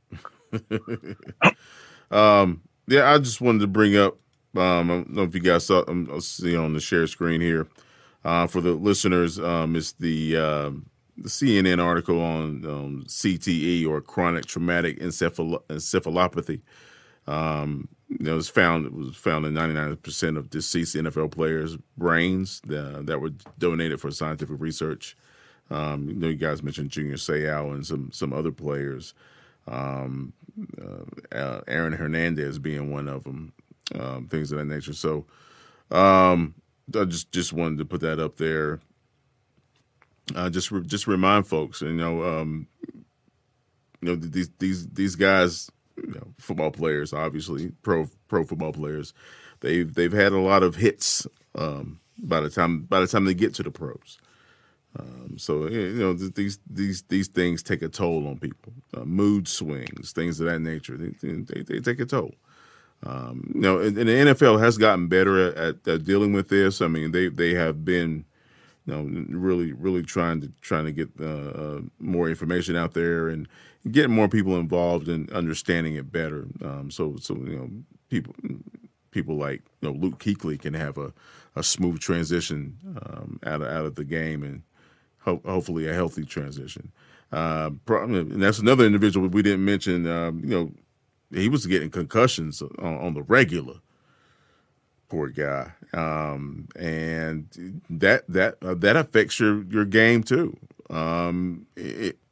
um, yeah, I just wanted to bring up, Um, I don't know if you guys saw, um, I'll see on the share screen here. Uh, for the listeners, um, it's the, uh, the C N N article on um, C T E, or chronic traumatic encephalo- encephalopathy. Um, you know, it was found it was found in ninety-nine percent of deceased N F L players' brains uh, that were donated for scientific research. Um, you know, you guys mentioned Junior Seau and some some other players. Um, uh, uh, Aaron Hernandez being one of them. Um, things of that nature. So um, I just just wanted to put that up there. Uh, just re- just remind folks, you know, um, you know these these these guys, you know, football players, obviously pro pro football players, they've they've had a lot of hits um, by the time by the time they get to the pros. Um, so you know these these these things take a toll on people. Uh, mood swings, things of that nature. They they, they take a toll. Um, you know, and, and the N F L has gotten better at, at dealing with this. I mean, they they have been, you know, really really trying to trying to get uh, uh, more information out there and get more people involved in understanding it better. Um, so so you know, people people like you know Luke Kuechly can have a, a smooth transition um, out of out of the game, and ho- hopefully a healthy transition. Uh, and that's another individual we didn't mention. Um, you know. He was getting concussions on, on the regular, poor guy, um, and that that uh, that affects your, your game too. Um, it,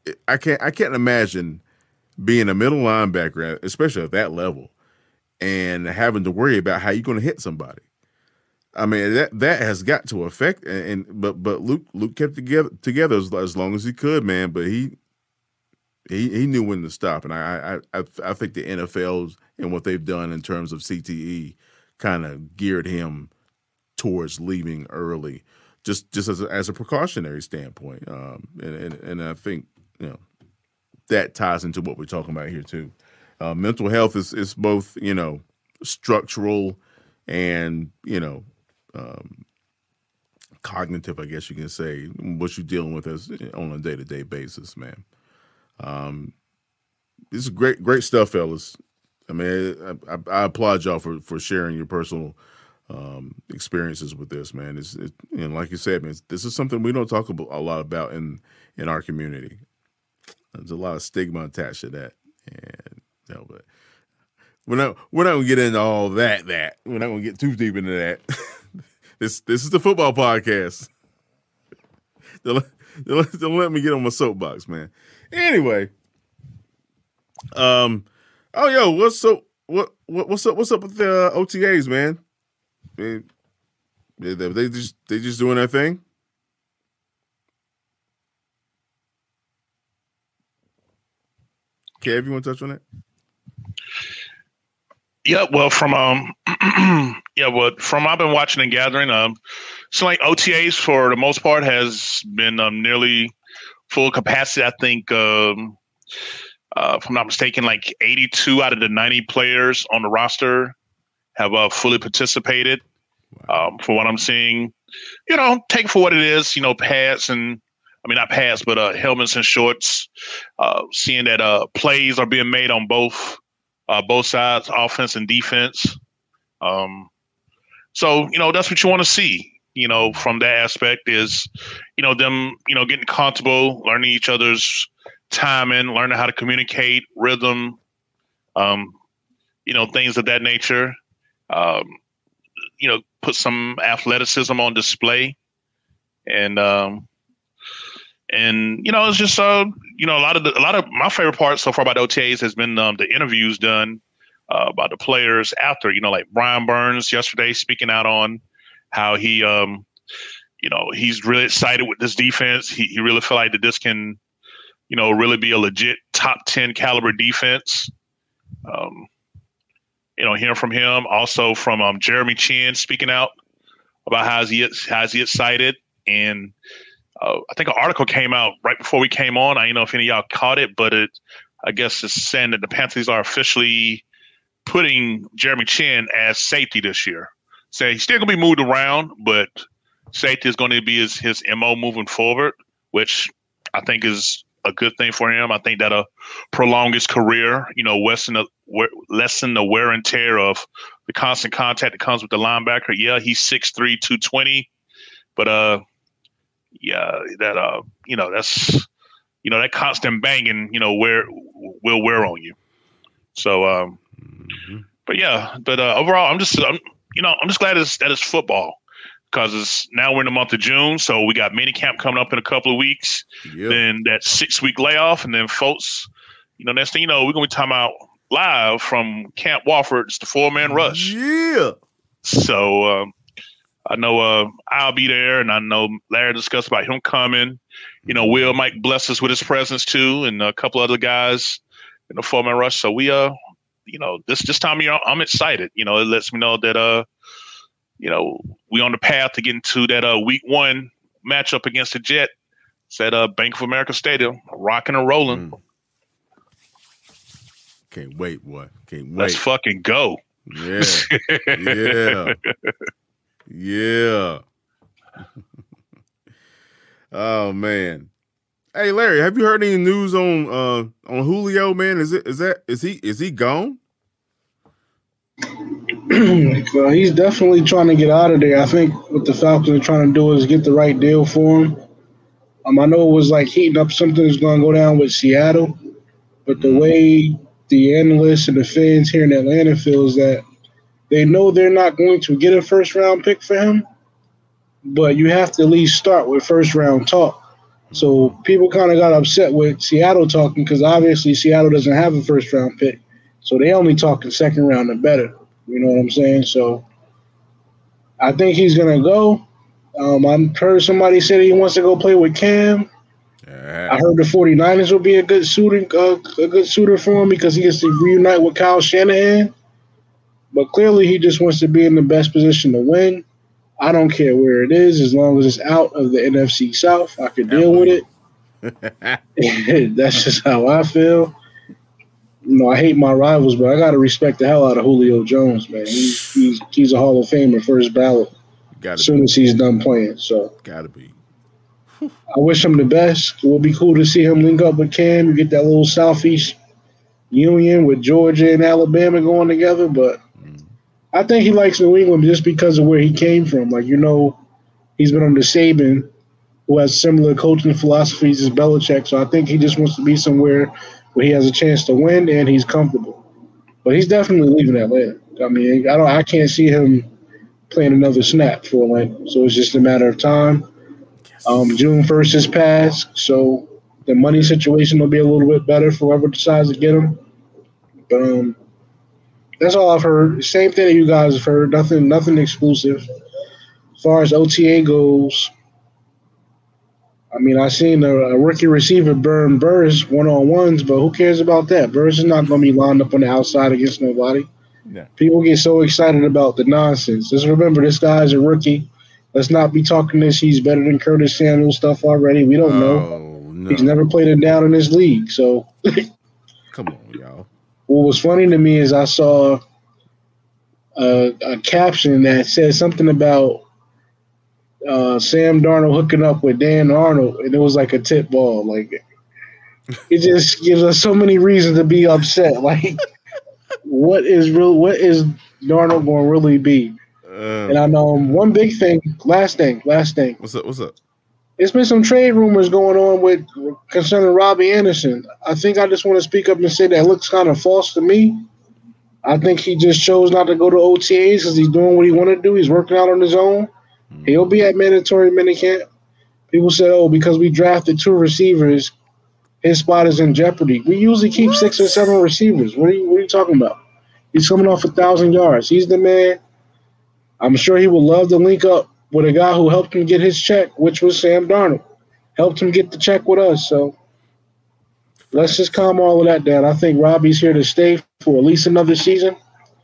I can't I can't imagine being a middle linebacker, especially at that level, and having to worry about how you're going to hit somebody. I mean, that that has got to affect. And, and but but Luke Luke kept together together as, as long as he could, man. But he he he knew when to stop, and I I I, I think the N F L's and what they've done in terms of C T E kind of geared him towards leaving early, just just as a, as a precautionary standpoint. Um, and, and and I think you know that ties into what we're talking about here too. Uh, mental health is is both you know structural and you know um, cognitive, I guess you can say, what you're dealing with as on a day to day basis, man. Um, this is great great stuff, fellas. I mean, I, I, I applaud y'all for, for sharing your personal um, experiences with this, man. It's, it, and like you said, man, this is something we don't talk about, a lot about in, in our community. There's a lot of stigma attached to that, and you know, but we're not we're not gonna get into all that. That we're not gonna get too deep into that. this this is the football podcast. Don't, don't, don't let me get on my soapbox, man. Anyway, um. Oh, yo, what's up? What, what what's up? What's up with the uh, O T As, man? They, they, they just they just doing their thing. Kev, you want to touch on that? Yeah, well, from um, yeah, well, from I've been watching and gathering, um, so like O T As for the most part has been um nearly full capacity. I think um. Uh, if I'm not mistaken, like eighty-two out of the ninety players on the roster have uh, fully participated. Wow. Um, for what I'm seeing, you know, take it for what it is, you know, pads and, I mean, not pads, but uh, helmets and shorts, uh, seeing that uh, plays are being made on both uh, both sides, offense and defense. Um, so, you know, that's what you want to see, you know, from that aspect is, you know, them, you know, getting comfortable, learning each other's timing, learning how to communicate, rhythm, um, you know, things of that nature. Um, you know, put some athleticism on display, and um, and you know, it's just uh, you know, a lot of the, a lot of my favorite parts so far about O T As has been um, the interviews done uh, by the players after. You know, like Brian Burns yesterday speaking out on how he, um, you know, he's really excited with this defense. He he really feel like that this can, you know, really be a legit top ten caliber defense. Um, you know, hearing from him, also from um, Jeremy Chinn speaking out about how he how he excited, and uh, I think an article came out right before we came on. I don't know if any of y'all caught it, but it, I guess it's saying that the Panthers are officially putting Jeremy Chinn as safety this year. So he's still gonna be moved around, but safety is going to be his his M O moving forward, which I think is a good thing for him. I think that'll prolong his career, you know, lessen the, lessen the wear and tear of the constant contact that comes with the linebacker. Yeah, he's six three, two twenty, but uh, yeah, that uh, you know, that's you know that constant banging, you know, wear will wear on you. So, um, mm-hmm. but yeah, but uh, overall, I'm just, I'm, you know, I'm just glad it's, that it's football. Because it's now we're in the month of June, so we got mini camp coming up in a couple of weeks. Yep. Then that six week layoff, and then folks, you know, next thing you know, we're gonna be talking about live from Camp Wofford. It's the four man rush. Yeah. So um, I know uh, I'll be there, and I know Larry discussed about him coming. You know, Will might bless us with his presence too, and a couple other guys in the four man rush. So we uh, you know, this this time of year, I'm excited. You know, it lets me know that uh. You know, we on the path to getting to that uh, week one matchup against the Jet. It's at uh, Bank of America Stadium, rocking and rolling. Mm. Can't wait, boy. Can't wait. Let's fucking go. Yeah. yeah. Yeah. Oh man. Hey Larry, have you heard any news on uh, on Julio, man? Is it is that is he is he gone? Well, he's definitely trying to get out of there. I think what the Falcons are trying to do is get the right deal for him. Um, I know it was like heating up something that's going to go down with Seattle, but the way the analysts and the fans here in Atlanta feel is that they know they're not going to get a first-round pick for him, but you have to at least start with first-round talk. So people kind of got upset with Seattle talking because obviously Seattle doesn't have a first round pick. So they only talking second round and better. You know what I'm saying? So I think he's going to go. Um, I heard somebody say that he wants to go play with Cam. Yeah. I heard the 49ers will be a good suitor, uh, a good suitor for him because he gets to reunite with Kyle Shanahan. But clearly he just wants to be in the best position to win. I don't care where it is as long as it's out of the N F C South. I can deal with it. That's just how I feel. You know, I hate my rivals, but I got to respect the hell out of Julio Jones, man. He's he's, he's a Hall of Famer, first ballot. As soon be. as he's done playing, so gotta be. I wish him the best. It would be cool to see him link up with Cam. You get that little Southeast union with Georgia and Alabama going together, but mm. I think he likes New England just because of where he came from. Like, you know, he's been under Saban, who has similar coaching philosophies as Belichick, so I think he just wants to be somewhere where he has a chance to win and he's comfortable. But he's definitely leaving Atlanta. I mean, I don't. I can't see him playing another snap for Atlanta, so it's just a matter of time. Um, June first is passed, so the money situation will be a little bit better for whoever decides to get him. But um, that's all I've heard. Same thing that you guys have heard. Nothing, nothing exclusive. As far as O T A goes, I mean, I seen a, a rookie receiver burn Burris one-on-ones, but who cares about that? Burris is not going to be lined up on the outside against nobody. Yeah. People get so excited about the nonsense. Just remember, this guy's a rookie. Let's not be talking this. He's better than Curtis Samuel stuff already. We don't know. Oh, no. He's never played it down in this league. So, come on, y'all. What was funny to me is I saw a, a caption that said something about uh, Sam Darnold hooking up with Dan Arnold, and it was like a tip ball. Like, it just gives us so many reasons to be upset. Like, what is real? What is Darnold going to really be? Um, and I know one big thing, last thing, last thing. What's up? What's up? There's been some trade rumors going on with concerning Robbie Anderson. I think I just want to speak up and say that it looks kind of false to me. I think he just chose not to go to O T As because he's doing what he wanted to do. He's working out on his own. Mm-hmm. He'll be at mandatory minicamp. People said, oh, because we drafted two receivers, his spot is in jeopardy. We usually keep what? six or seven receivers. What are you, what are you talking about? He's coming off a thousand yards. He's the man. I'm sure he would love to link up with a guy who helped him get his check, which was Sam Darnold. Helped him get the check with us. So let's just calm all of that down. I think Robbie's here to stay for at least another season.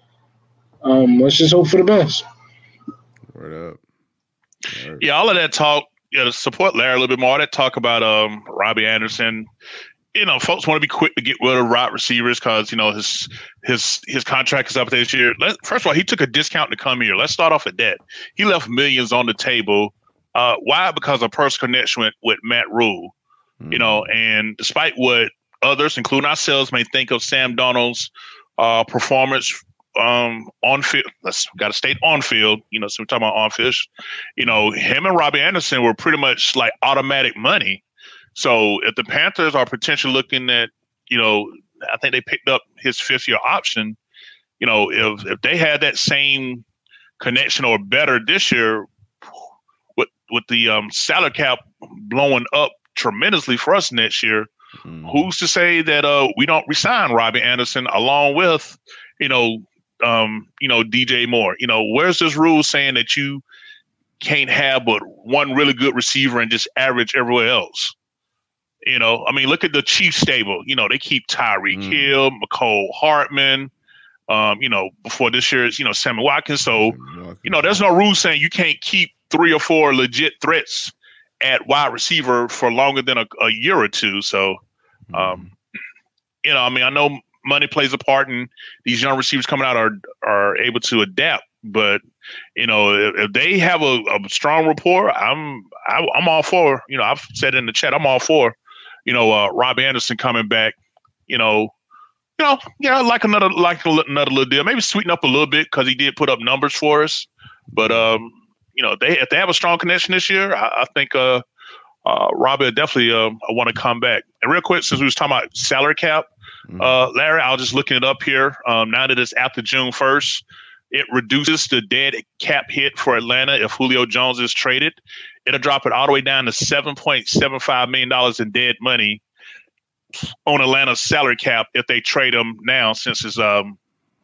Um, let's just hope for the best. Word up. Word. Yeah, all of that talk, yeah, to support Larry a little bit more, all that talk about um, Robbie Anderson. You know, folks want to be quick to get rid of wide receivers because, you know, his his his contract is up this year. Let, first of all, he took a discount to come here. Let's start off at that. He left millions on the table. Uh, why? Because of personal connection with, with Matt Rule. Mm-hmm. You know, and despite what others, including ourselves, may think of Sam Darnold's uh, performance um, on field, let's got to state on field. You know, so we're talking about on field. You know, him and Robbie Anderson were pretty much like automatic money. So if the Panthers are potentially looking at, you know, I think they picked up his fifth year option. You know, if if they had that same connection or better this year, with with the um, salary cap blowing up tremendously for us next year, mm-hmm. who's to say that uh, we don't resign Robbie Anderson along with, you know, um, you know, D J Moore? You know, where's this rule saying that you can't have but one really good receiver and just average everywhere else? You know, I mean, look at the Chiefs stable. You know, they keep Tyreek mm. Hill, McCole Hartman. Um, you know, before this year, it's, you know, Sammy Watkins. So, you know, there's no rule saying you can't keep three or four legit threats at wide receiver for longer than a, a year or two. So, um, mm. you know, I mean, I know money plays a part, and these young receivers coming out are are able to adapt. But, you know, if, if they have a, a strong rapport, I'm I, I'm all for. You know, I've said in the chat, I'm all for. You know, uh, Robbie Anderson coming back, you know, you know, yeah, like another, like another little deal. Maybe sweeten up a little bit because he did put up numbers for us. But um, you know, they if they have a strong connection this year, I, I think uh, uh, Robbie definitely uh, want to come back. And real quick, since we was talking about salary cap, mm-hmm. uh, Larry, I was just looking it up here. Um, now that it's after June first, it reduces the dead cap hit for Atlanta if Julio Jones is traded. It'll drop it all the way down to seven point seven five million dollars in dead money on Atlanta's salary cap if they trade him now, since it's um,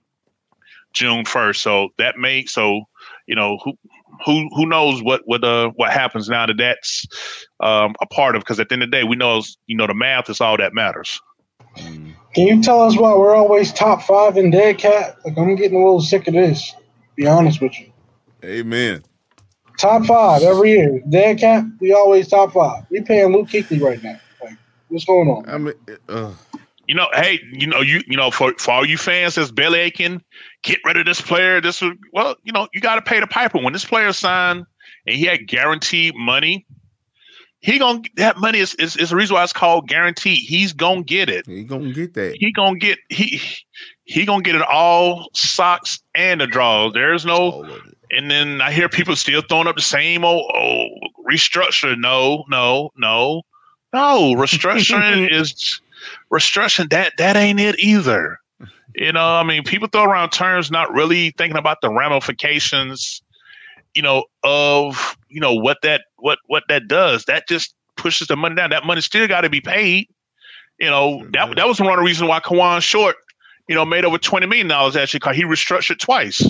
June first. So that may so you know who who who knows what what uh what happens now that that's um, a part of, because at the end of the day we know you know the math is all that matters. Can you tell us why we're always top five in dead cap? Like, I'm getting a little sick of this, to be honest with you. Amen. Top five every year. Dead cap, we always top five. We paying Luke Kuechly right now. Like, what's going on? I mean, uh, You know, hey, you know, you you know, for, for all you fans that's belly aching, get rid of this player. This was, well, you know, you got to pay the piper. When this player signed and he had guaranteed money, he gonna that money is, is is the reason why it's called guaranteed. He's gonna get it. he gonna get that. He gonna get he he gonna get it all, socks and the draws. There's no. All of it. And then I hear people still throwing up the same old oh, restructure. No, no, no, no. Restructuring is restructuring. That that ain't it either. You know, I mean, people throw around terms not really thinking about the ramifications, you know, of you know what that what what that does. That just pushes the money down. That money still got to be paid. You know, Sure that does. that was one of the reasons why Kawan Short, you know, made over twenty million dollars actually, because he restructured twice.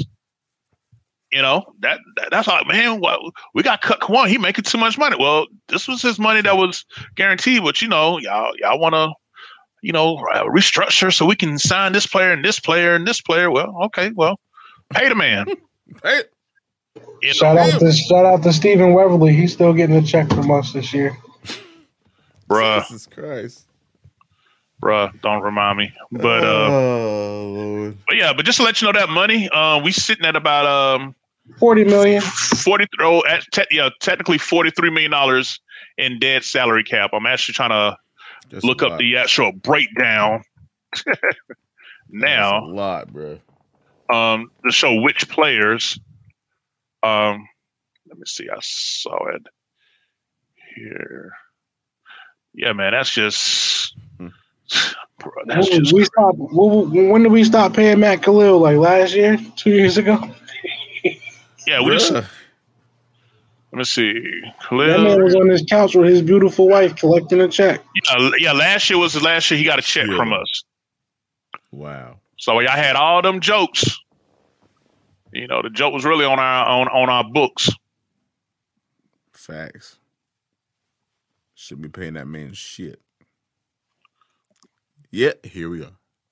You know, that, that that's like, man, well, we got cut Kawan. He making too much money. Well, this was his money that was guaranteed, but you know, y'all y'all want to, you know, uh, restructure so we can sign this player and this player and this player. Well, okay, well, pay the man. Hey, You know, Shout out to shout out to Stephen Weatherly. He's still getting a check from us this year. bruh, Jesus Christ. bruh, don't remind me. But uh, oh Lord. but yeah, but just to let you know that money, uh, we sitting at about um Forty million. forty. Oh, at te- yeah, technically forty three million dollars in dead salary cap. I'm actually trying to That's look a up lot. the actual breakdown That's now. a lot, bro. Um, to show which players. Um, let me see. I saw it here. Yeah, man, that's just. Hmm. Bro, that's When just. we stop, when when did we stop paying Matt Khalil? Like last year, two years ago. Yeah, we just. Bruh. Let me see. That man Khalil. was on his couch with his beautiful wife collecting a check. Yeah, yeah. Last year was the last year he got a check Yeah. from us. Wow. So y'all had all them jokes. You know, the joke was really on our on on our books. Facts. Should be paying that man shit. Yeah, here we are.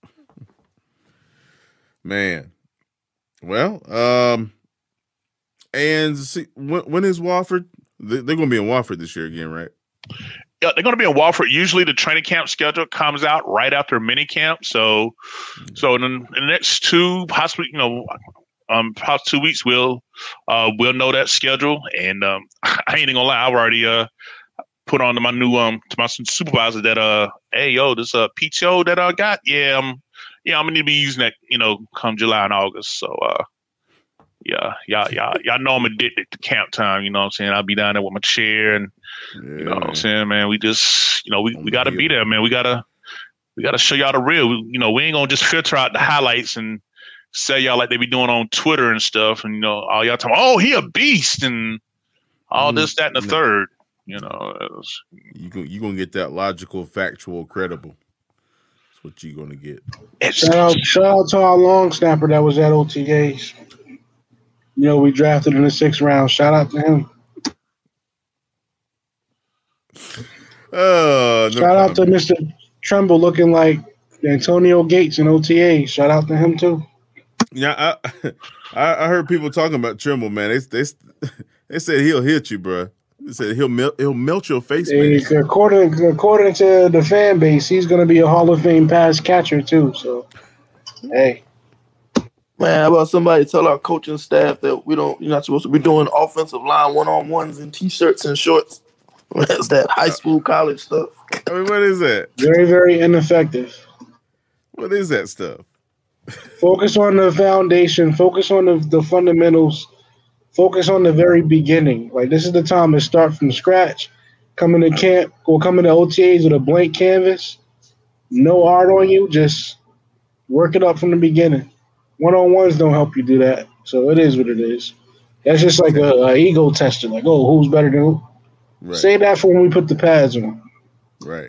Man. Well, um, and see, when, when is Wofford? They, they're going to be in Wofford this year again, right? Yeah, they're going to be in Walford. Usually, the training camp schedule comes out right after mini camp. So, so in, in the next two, possibly, you know, um, probably two weeks, we'll uh, we'll know that schedule. And um, I ain't even gonna lie, I've already uh put on to my new um to my supervisor that uh, hey yo, this uh P T O that I got, yeah, um, yeah, I'm gonna need to be using that, you know, come July and August. So, uh, yeah, y'all, y'all, y'all know I'm addicted to camp time. You know what I'm saying? I'll be down there with my chair and. Yeah, You know what I'm saying, man? We just, you know, we, we got to be there, man. We got to we got to show y'all the real. We, you know, we ain't going to just filter out the highlights and say y'all like they be doing on Twitter and stuff. And, you know, all y'all talking, oh, he a beast and all this, that, and the No. third. You know, it was, You go, you gonna get that logical, factual, credible. That's what you gonna get. it's, Shout out, shout out to our long snapper that was at O T As. You know, we drafted in the sixth round. Shout out to him. Uh, no Shout out to comment. Mister Tremble looking like Antonio Gates in O T A. Shout out to him too. Yeah, I, I I heard people talking about Trimble, man. They they they said he'll hit you, bro. They said he'll melt he'll melt your face, Hey, man. according according to the fan base, he's going to be a Hall of Fame pass catcher too. So, hey, Man, how about somebody tell our coaching staff that we don't, you're not supposed to be doing offensive line one-on-ones in T-shirts and shorts. That's that high school, college stuff. I mean, what is that? very very ineffective. What is that stuff? Focus on the foundation. Focus on the, the fundamentals. Focus on the very beginning. Like, this is the time to start from scratch. Come into camp or come into O T As with a blank canvas. No art on you. Just work it up from the beginning. One-on-ones don't help you do that. So it is what it is. That's just like a, a ego tester. Like, oh, who's better than who? Right. Say that for when we put the pads on. Right.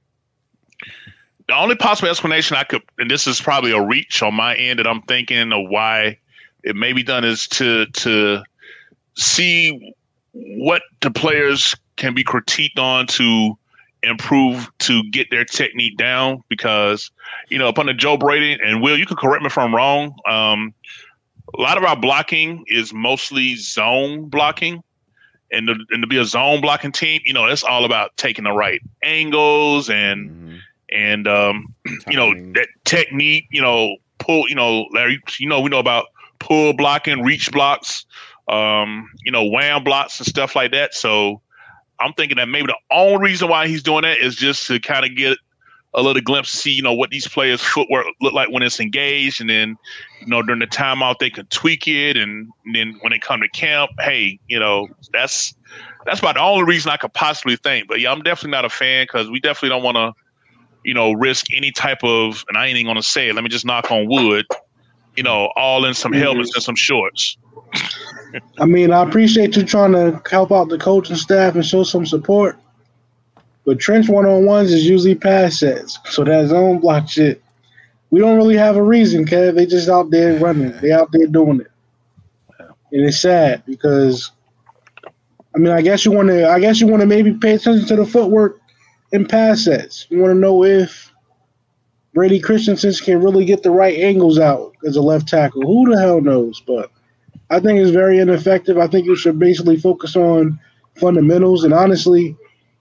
The only possible explanation I could, and this is probably a reach on my end that I'm thinking of why it may be done, is to to see what the players can be critiqued on to improve to get their technique down. Because, you know, upon the Joe Brady, and Will, you can correct me if I'm wrong, um, a lot of our blocking is mostly zone blocking. And to, and to be a zone blocking team, you know, it's all about taking the right angles and mm-hmm. and um, you know, that technique. You know, pull. You know, Larry. You know, we know about pull blocking, reach blocks. Um, you know, wham blocks and stuff like that. So I'm thinking that maybe the only reason why he's doing that is just to kind of get a little glimpse to see, you know, what these players' footwork look like when it's engaged, and then, you know, during the timeout they can tweak it, and, and then when they come to camp, hey, you know, that's that's about the only reason I could possibly think. But yeah, I'm definitely not a fan, because we definitely don't want to, you know, risk any type of, and I ain't even gonna say it, let me just knock on wood, you know, all in some helmets and some shorts. I mean, I appreciate you trying to help out the coaching staff and show some support. But trench one-on-ones is usually pass sets. So that zone block shit, we don't really have a reason, Kev. They just out there running. They out there doing it. And it's sad because, I mean, I guess you want to I guess you want to maybe pay attention to the footwork in pass sets. You want to know if Brady Christensen can really get the right angles out as a left tackle. Who the hell knows? But I think it's very ineffective. I think you should basically focus on fundamentals. And honestly,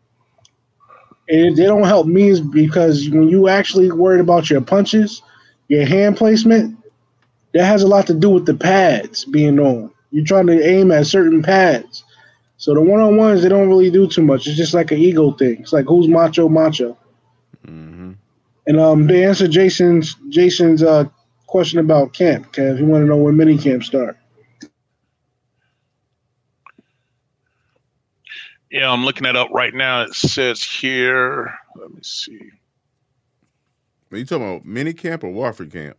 and they don't help me is because when you actually worried about your punches, your hand placement, that has a lot to do with the pads being on. You're trying to aim at certain pads. So the one-on-ones, they don't really do too much. It's just like an ego thing. It's like, who's macho, macho. Mm-hmm. And um, to answer Jason's Jason's uh, question about camp, Kev, you want to know when mini camp start. Yeah, I'm looking it up right now. It says here, let me see. Are you talking about mini camp or Wofford camp?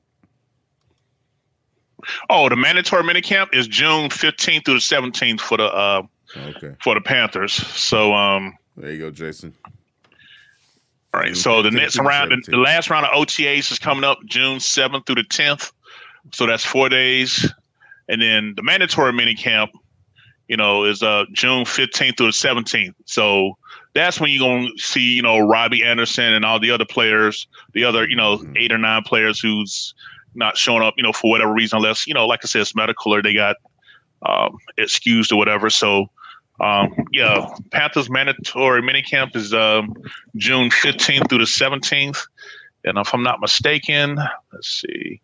Oh, the mandatory mini camp is June fifteenth through the seventeenth for the uh, okay. for the Panthers. So um, there you go, Jason. All right. So the next round, the, the last round of O T As is coming up June seventh through the tenth. So that's four days, and then the mandatory mini camp, you know, is uh June fifteenth through the seventeenth. So that's when you're going to see, you know, Robbie Anderson and all the other players, the other, you know, mm-hmm. eight or nine players who's not showing up, you know, for whatever reason, unless, you know, like I said, it's medical or they got um, excused or whatever. So, um, yeah, Panthers mandatory minicamp is um, June fifteenth through the seventeenth. And if I'm not mistaken, let's see.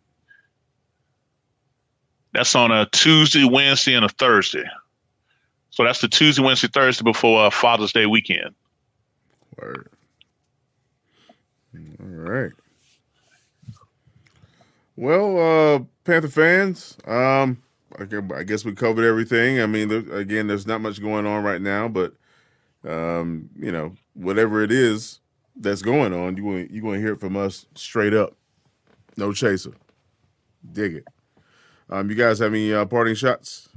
That's on a Tuesday, Wednesday, and a Thursday. So that's the Tuesday, Wednesday, Thursday before uh, Father's Day weekend. Word. All right. Well, uh, Panther fans, um, I guess we covered everything. I mean, there, again, there's not much going on right now, but um, you know, whatever it is that's going on, you want you want to hear it from us straight up, no chaser. Dig it. Um, you guys have any uh, parting shots?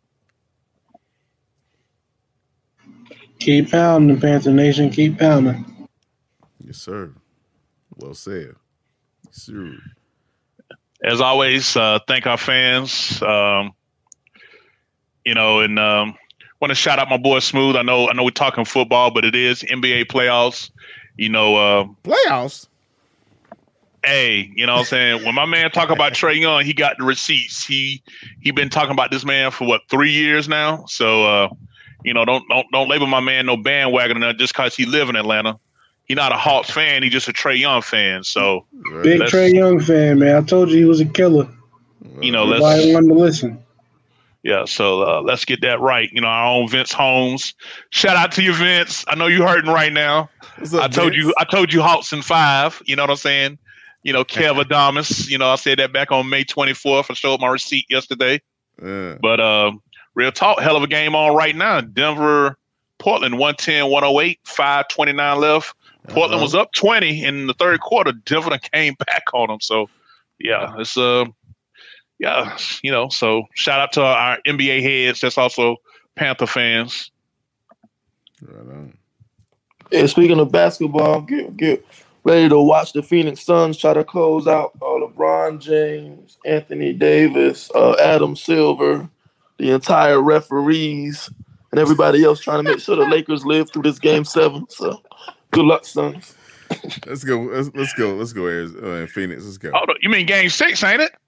Keep pounding, Panther Nation. Keep pounding. Yes, sir. Well said. Yes, sir. As always, uh, thank our fans. Um, you know, and um, want to shout out my boy Smooth. I know, I know, we're talking football, but it is N B A playoffs. You know, uh, playoffs. Hey, you know what I'm saying? When my man talk about Trae Young, he got the receipts. He he been talking about this man for what, three years now. So, uh, you know, don't don't don't label my man no bandwagoner just because he live in Atlanta. He's not a Hawks fan. He's just a Trae Young fan. So big Trae Young fan, man. I told you he was a killer. You know, let's everybody wanted to listen. Yeah, so uh, let's get that right. You know, our own Vince Holmes. Shout out to you, Vince. I know you're hurting right now. What's up, I told Vince? you, I told you Hawks in five. You know what I'm saying? You know, Kev Adamas. You know, I said that back on May twenty-fourth. I showed my receipt yesterday. Yeah. But uh, real talk, hell of a game on right now. Denver, Portland, one ten, one oh eight, five twenty-nine left. Portland uh-huh. was up twenty in the third quarter. Denver came back on them. So, yeah, it's uh, yeah, you know, so shout out to our N B A heads that's also Panther fans. Right on. And speaking of basketball, get get ready to watch the Phoenix Suns try to close out uh, LeBron James, Anthony Davis, uh, Adam Silver, the entire referees, and everybody else trying to make sure the Lakers live through this game seven. So good luck, Suns. Let's go. Let's, let's go. Let's go, Arizona, uh, Phoenix. Let's go. Oh, you mean game six, ain't it?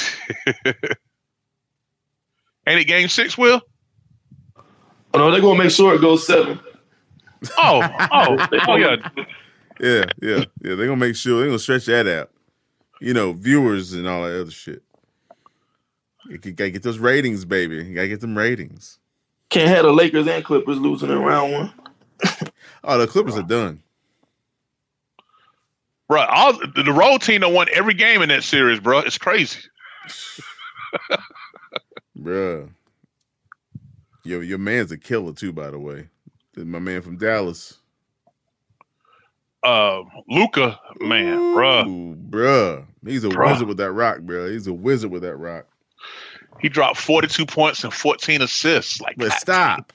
Ain't it game six, Will? Oh, no, they're going to make sure it goes seven. Oh, oh, oh, yeah. Yeah, yeah, yeah. They're going to make sure. They're going to stretch that out. You know, viewers and all that other shit. You got to get those ratings, baby. You got to get them ratings. Can't have the Lakers and Clippers losing in round one. Oh, the Clippers are done. Bro, all, the road team done won every game in that series, bro. It's crazy. Bruh. Yo, your man's a killer, too, by the way. My man from Dallas. Uh, Luka, man, Ooh, bruh. Bruh. He's a bruh. wizard with that rock, bro. He's a wizard with that rock. He dropped forty-two points and fourteen assists. Like, Let's stop.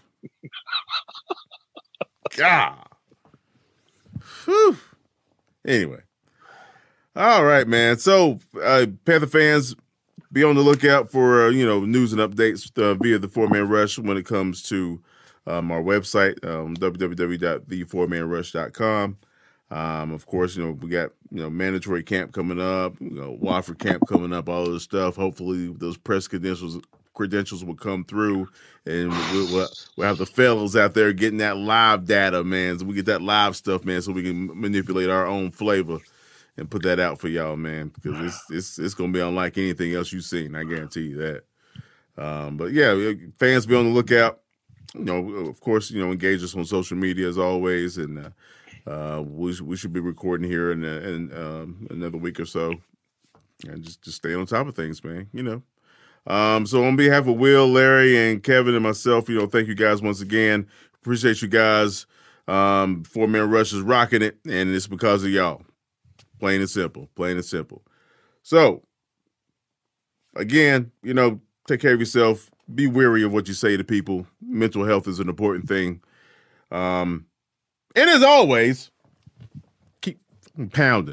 God. Whew. Anyway. All right, man. So, uh, Panther fans, be on the lookout for, uh, you know, news and updates uh, via the Four Man Rush when it comes to um, our website, um, w w w dot the four man rush dot com. Um, of course, you know, we got, you know, mandatory camp coming up, you know, Wofford camp coming up, all of this stuff. Hopefully those press credentials credentials will come through and we'll, we'll, we'll have the fellows out there getting that live data, man. So we get that live stuff, man, so we can manipulate our own flavor and put that out for y'all, man, because it's it's it's gonna be unlike anything else you've seen. I guarantee you that. Um, but yeah, fans, be on the lookout. You know, of course, you know, engage us on social media as always, and uh, uh, we we should be recording here in, in um, another week or so, and just just stay on top of things, man. You know. Um, so on behalf of Will, Larry, and Kevin, and myself, you know, thank you guys once again. Appreciate you guys. Um, Four Man Rush is rocking it, and it's because of y'all. Plain and simple, plain and simple. So, again, you know, take care of yourself. Be wary of what you say to people. Mental health is an important thing. Um, and as always, keep pounding.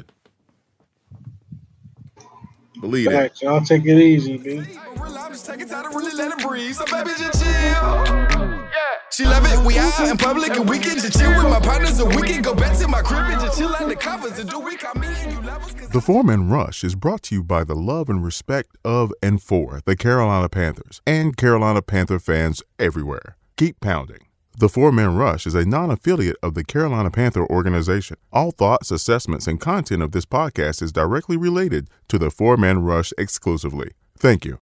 Believe All it. right, y'all take it easy, man. I'm just taking time to really let it breathe. So baby, just chill. Yeah. She love it. We out in public and we can just chill with my partners and we can go back to my crib and just chill out the covers and do we call me and you lovers. The Four Man Rush is brought to you by the love and respect of and for the Carolina Panthers and Carolina Panther fans everywhere. Keep pounding. The Four Man Rush is a non-affiliate of the Carolina Panther organization. All thoughts, assessments, and content of this podcast is directly related to the Four Man Rush exclusively. Thank you.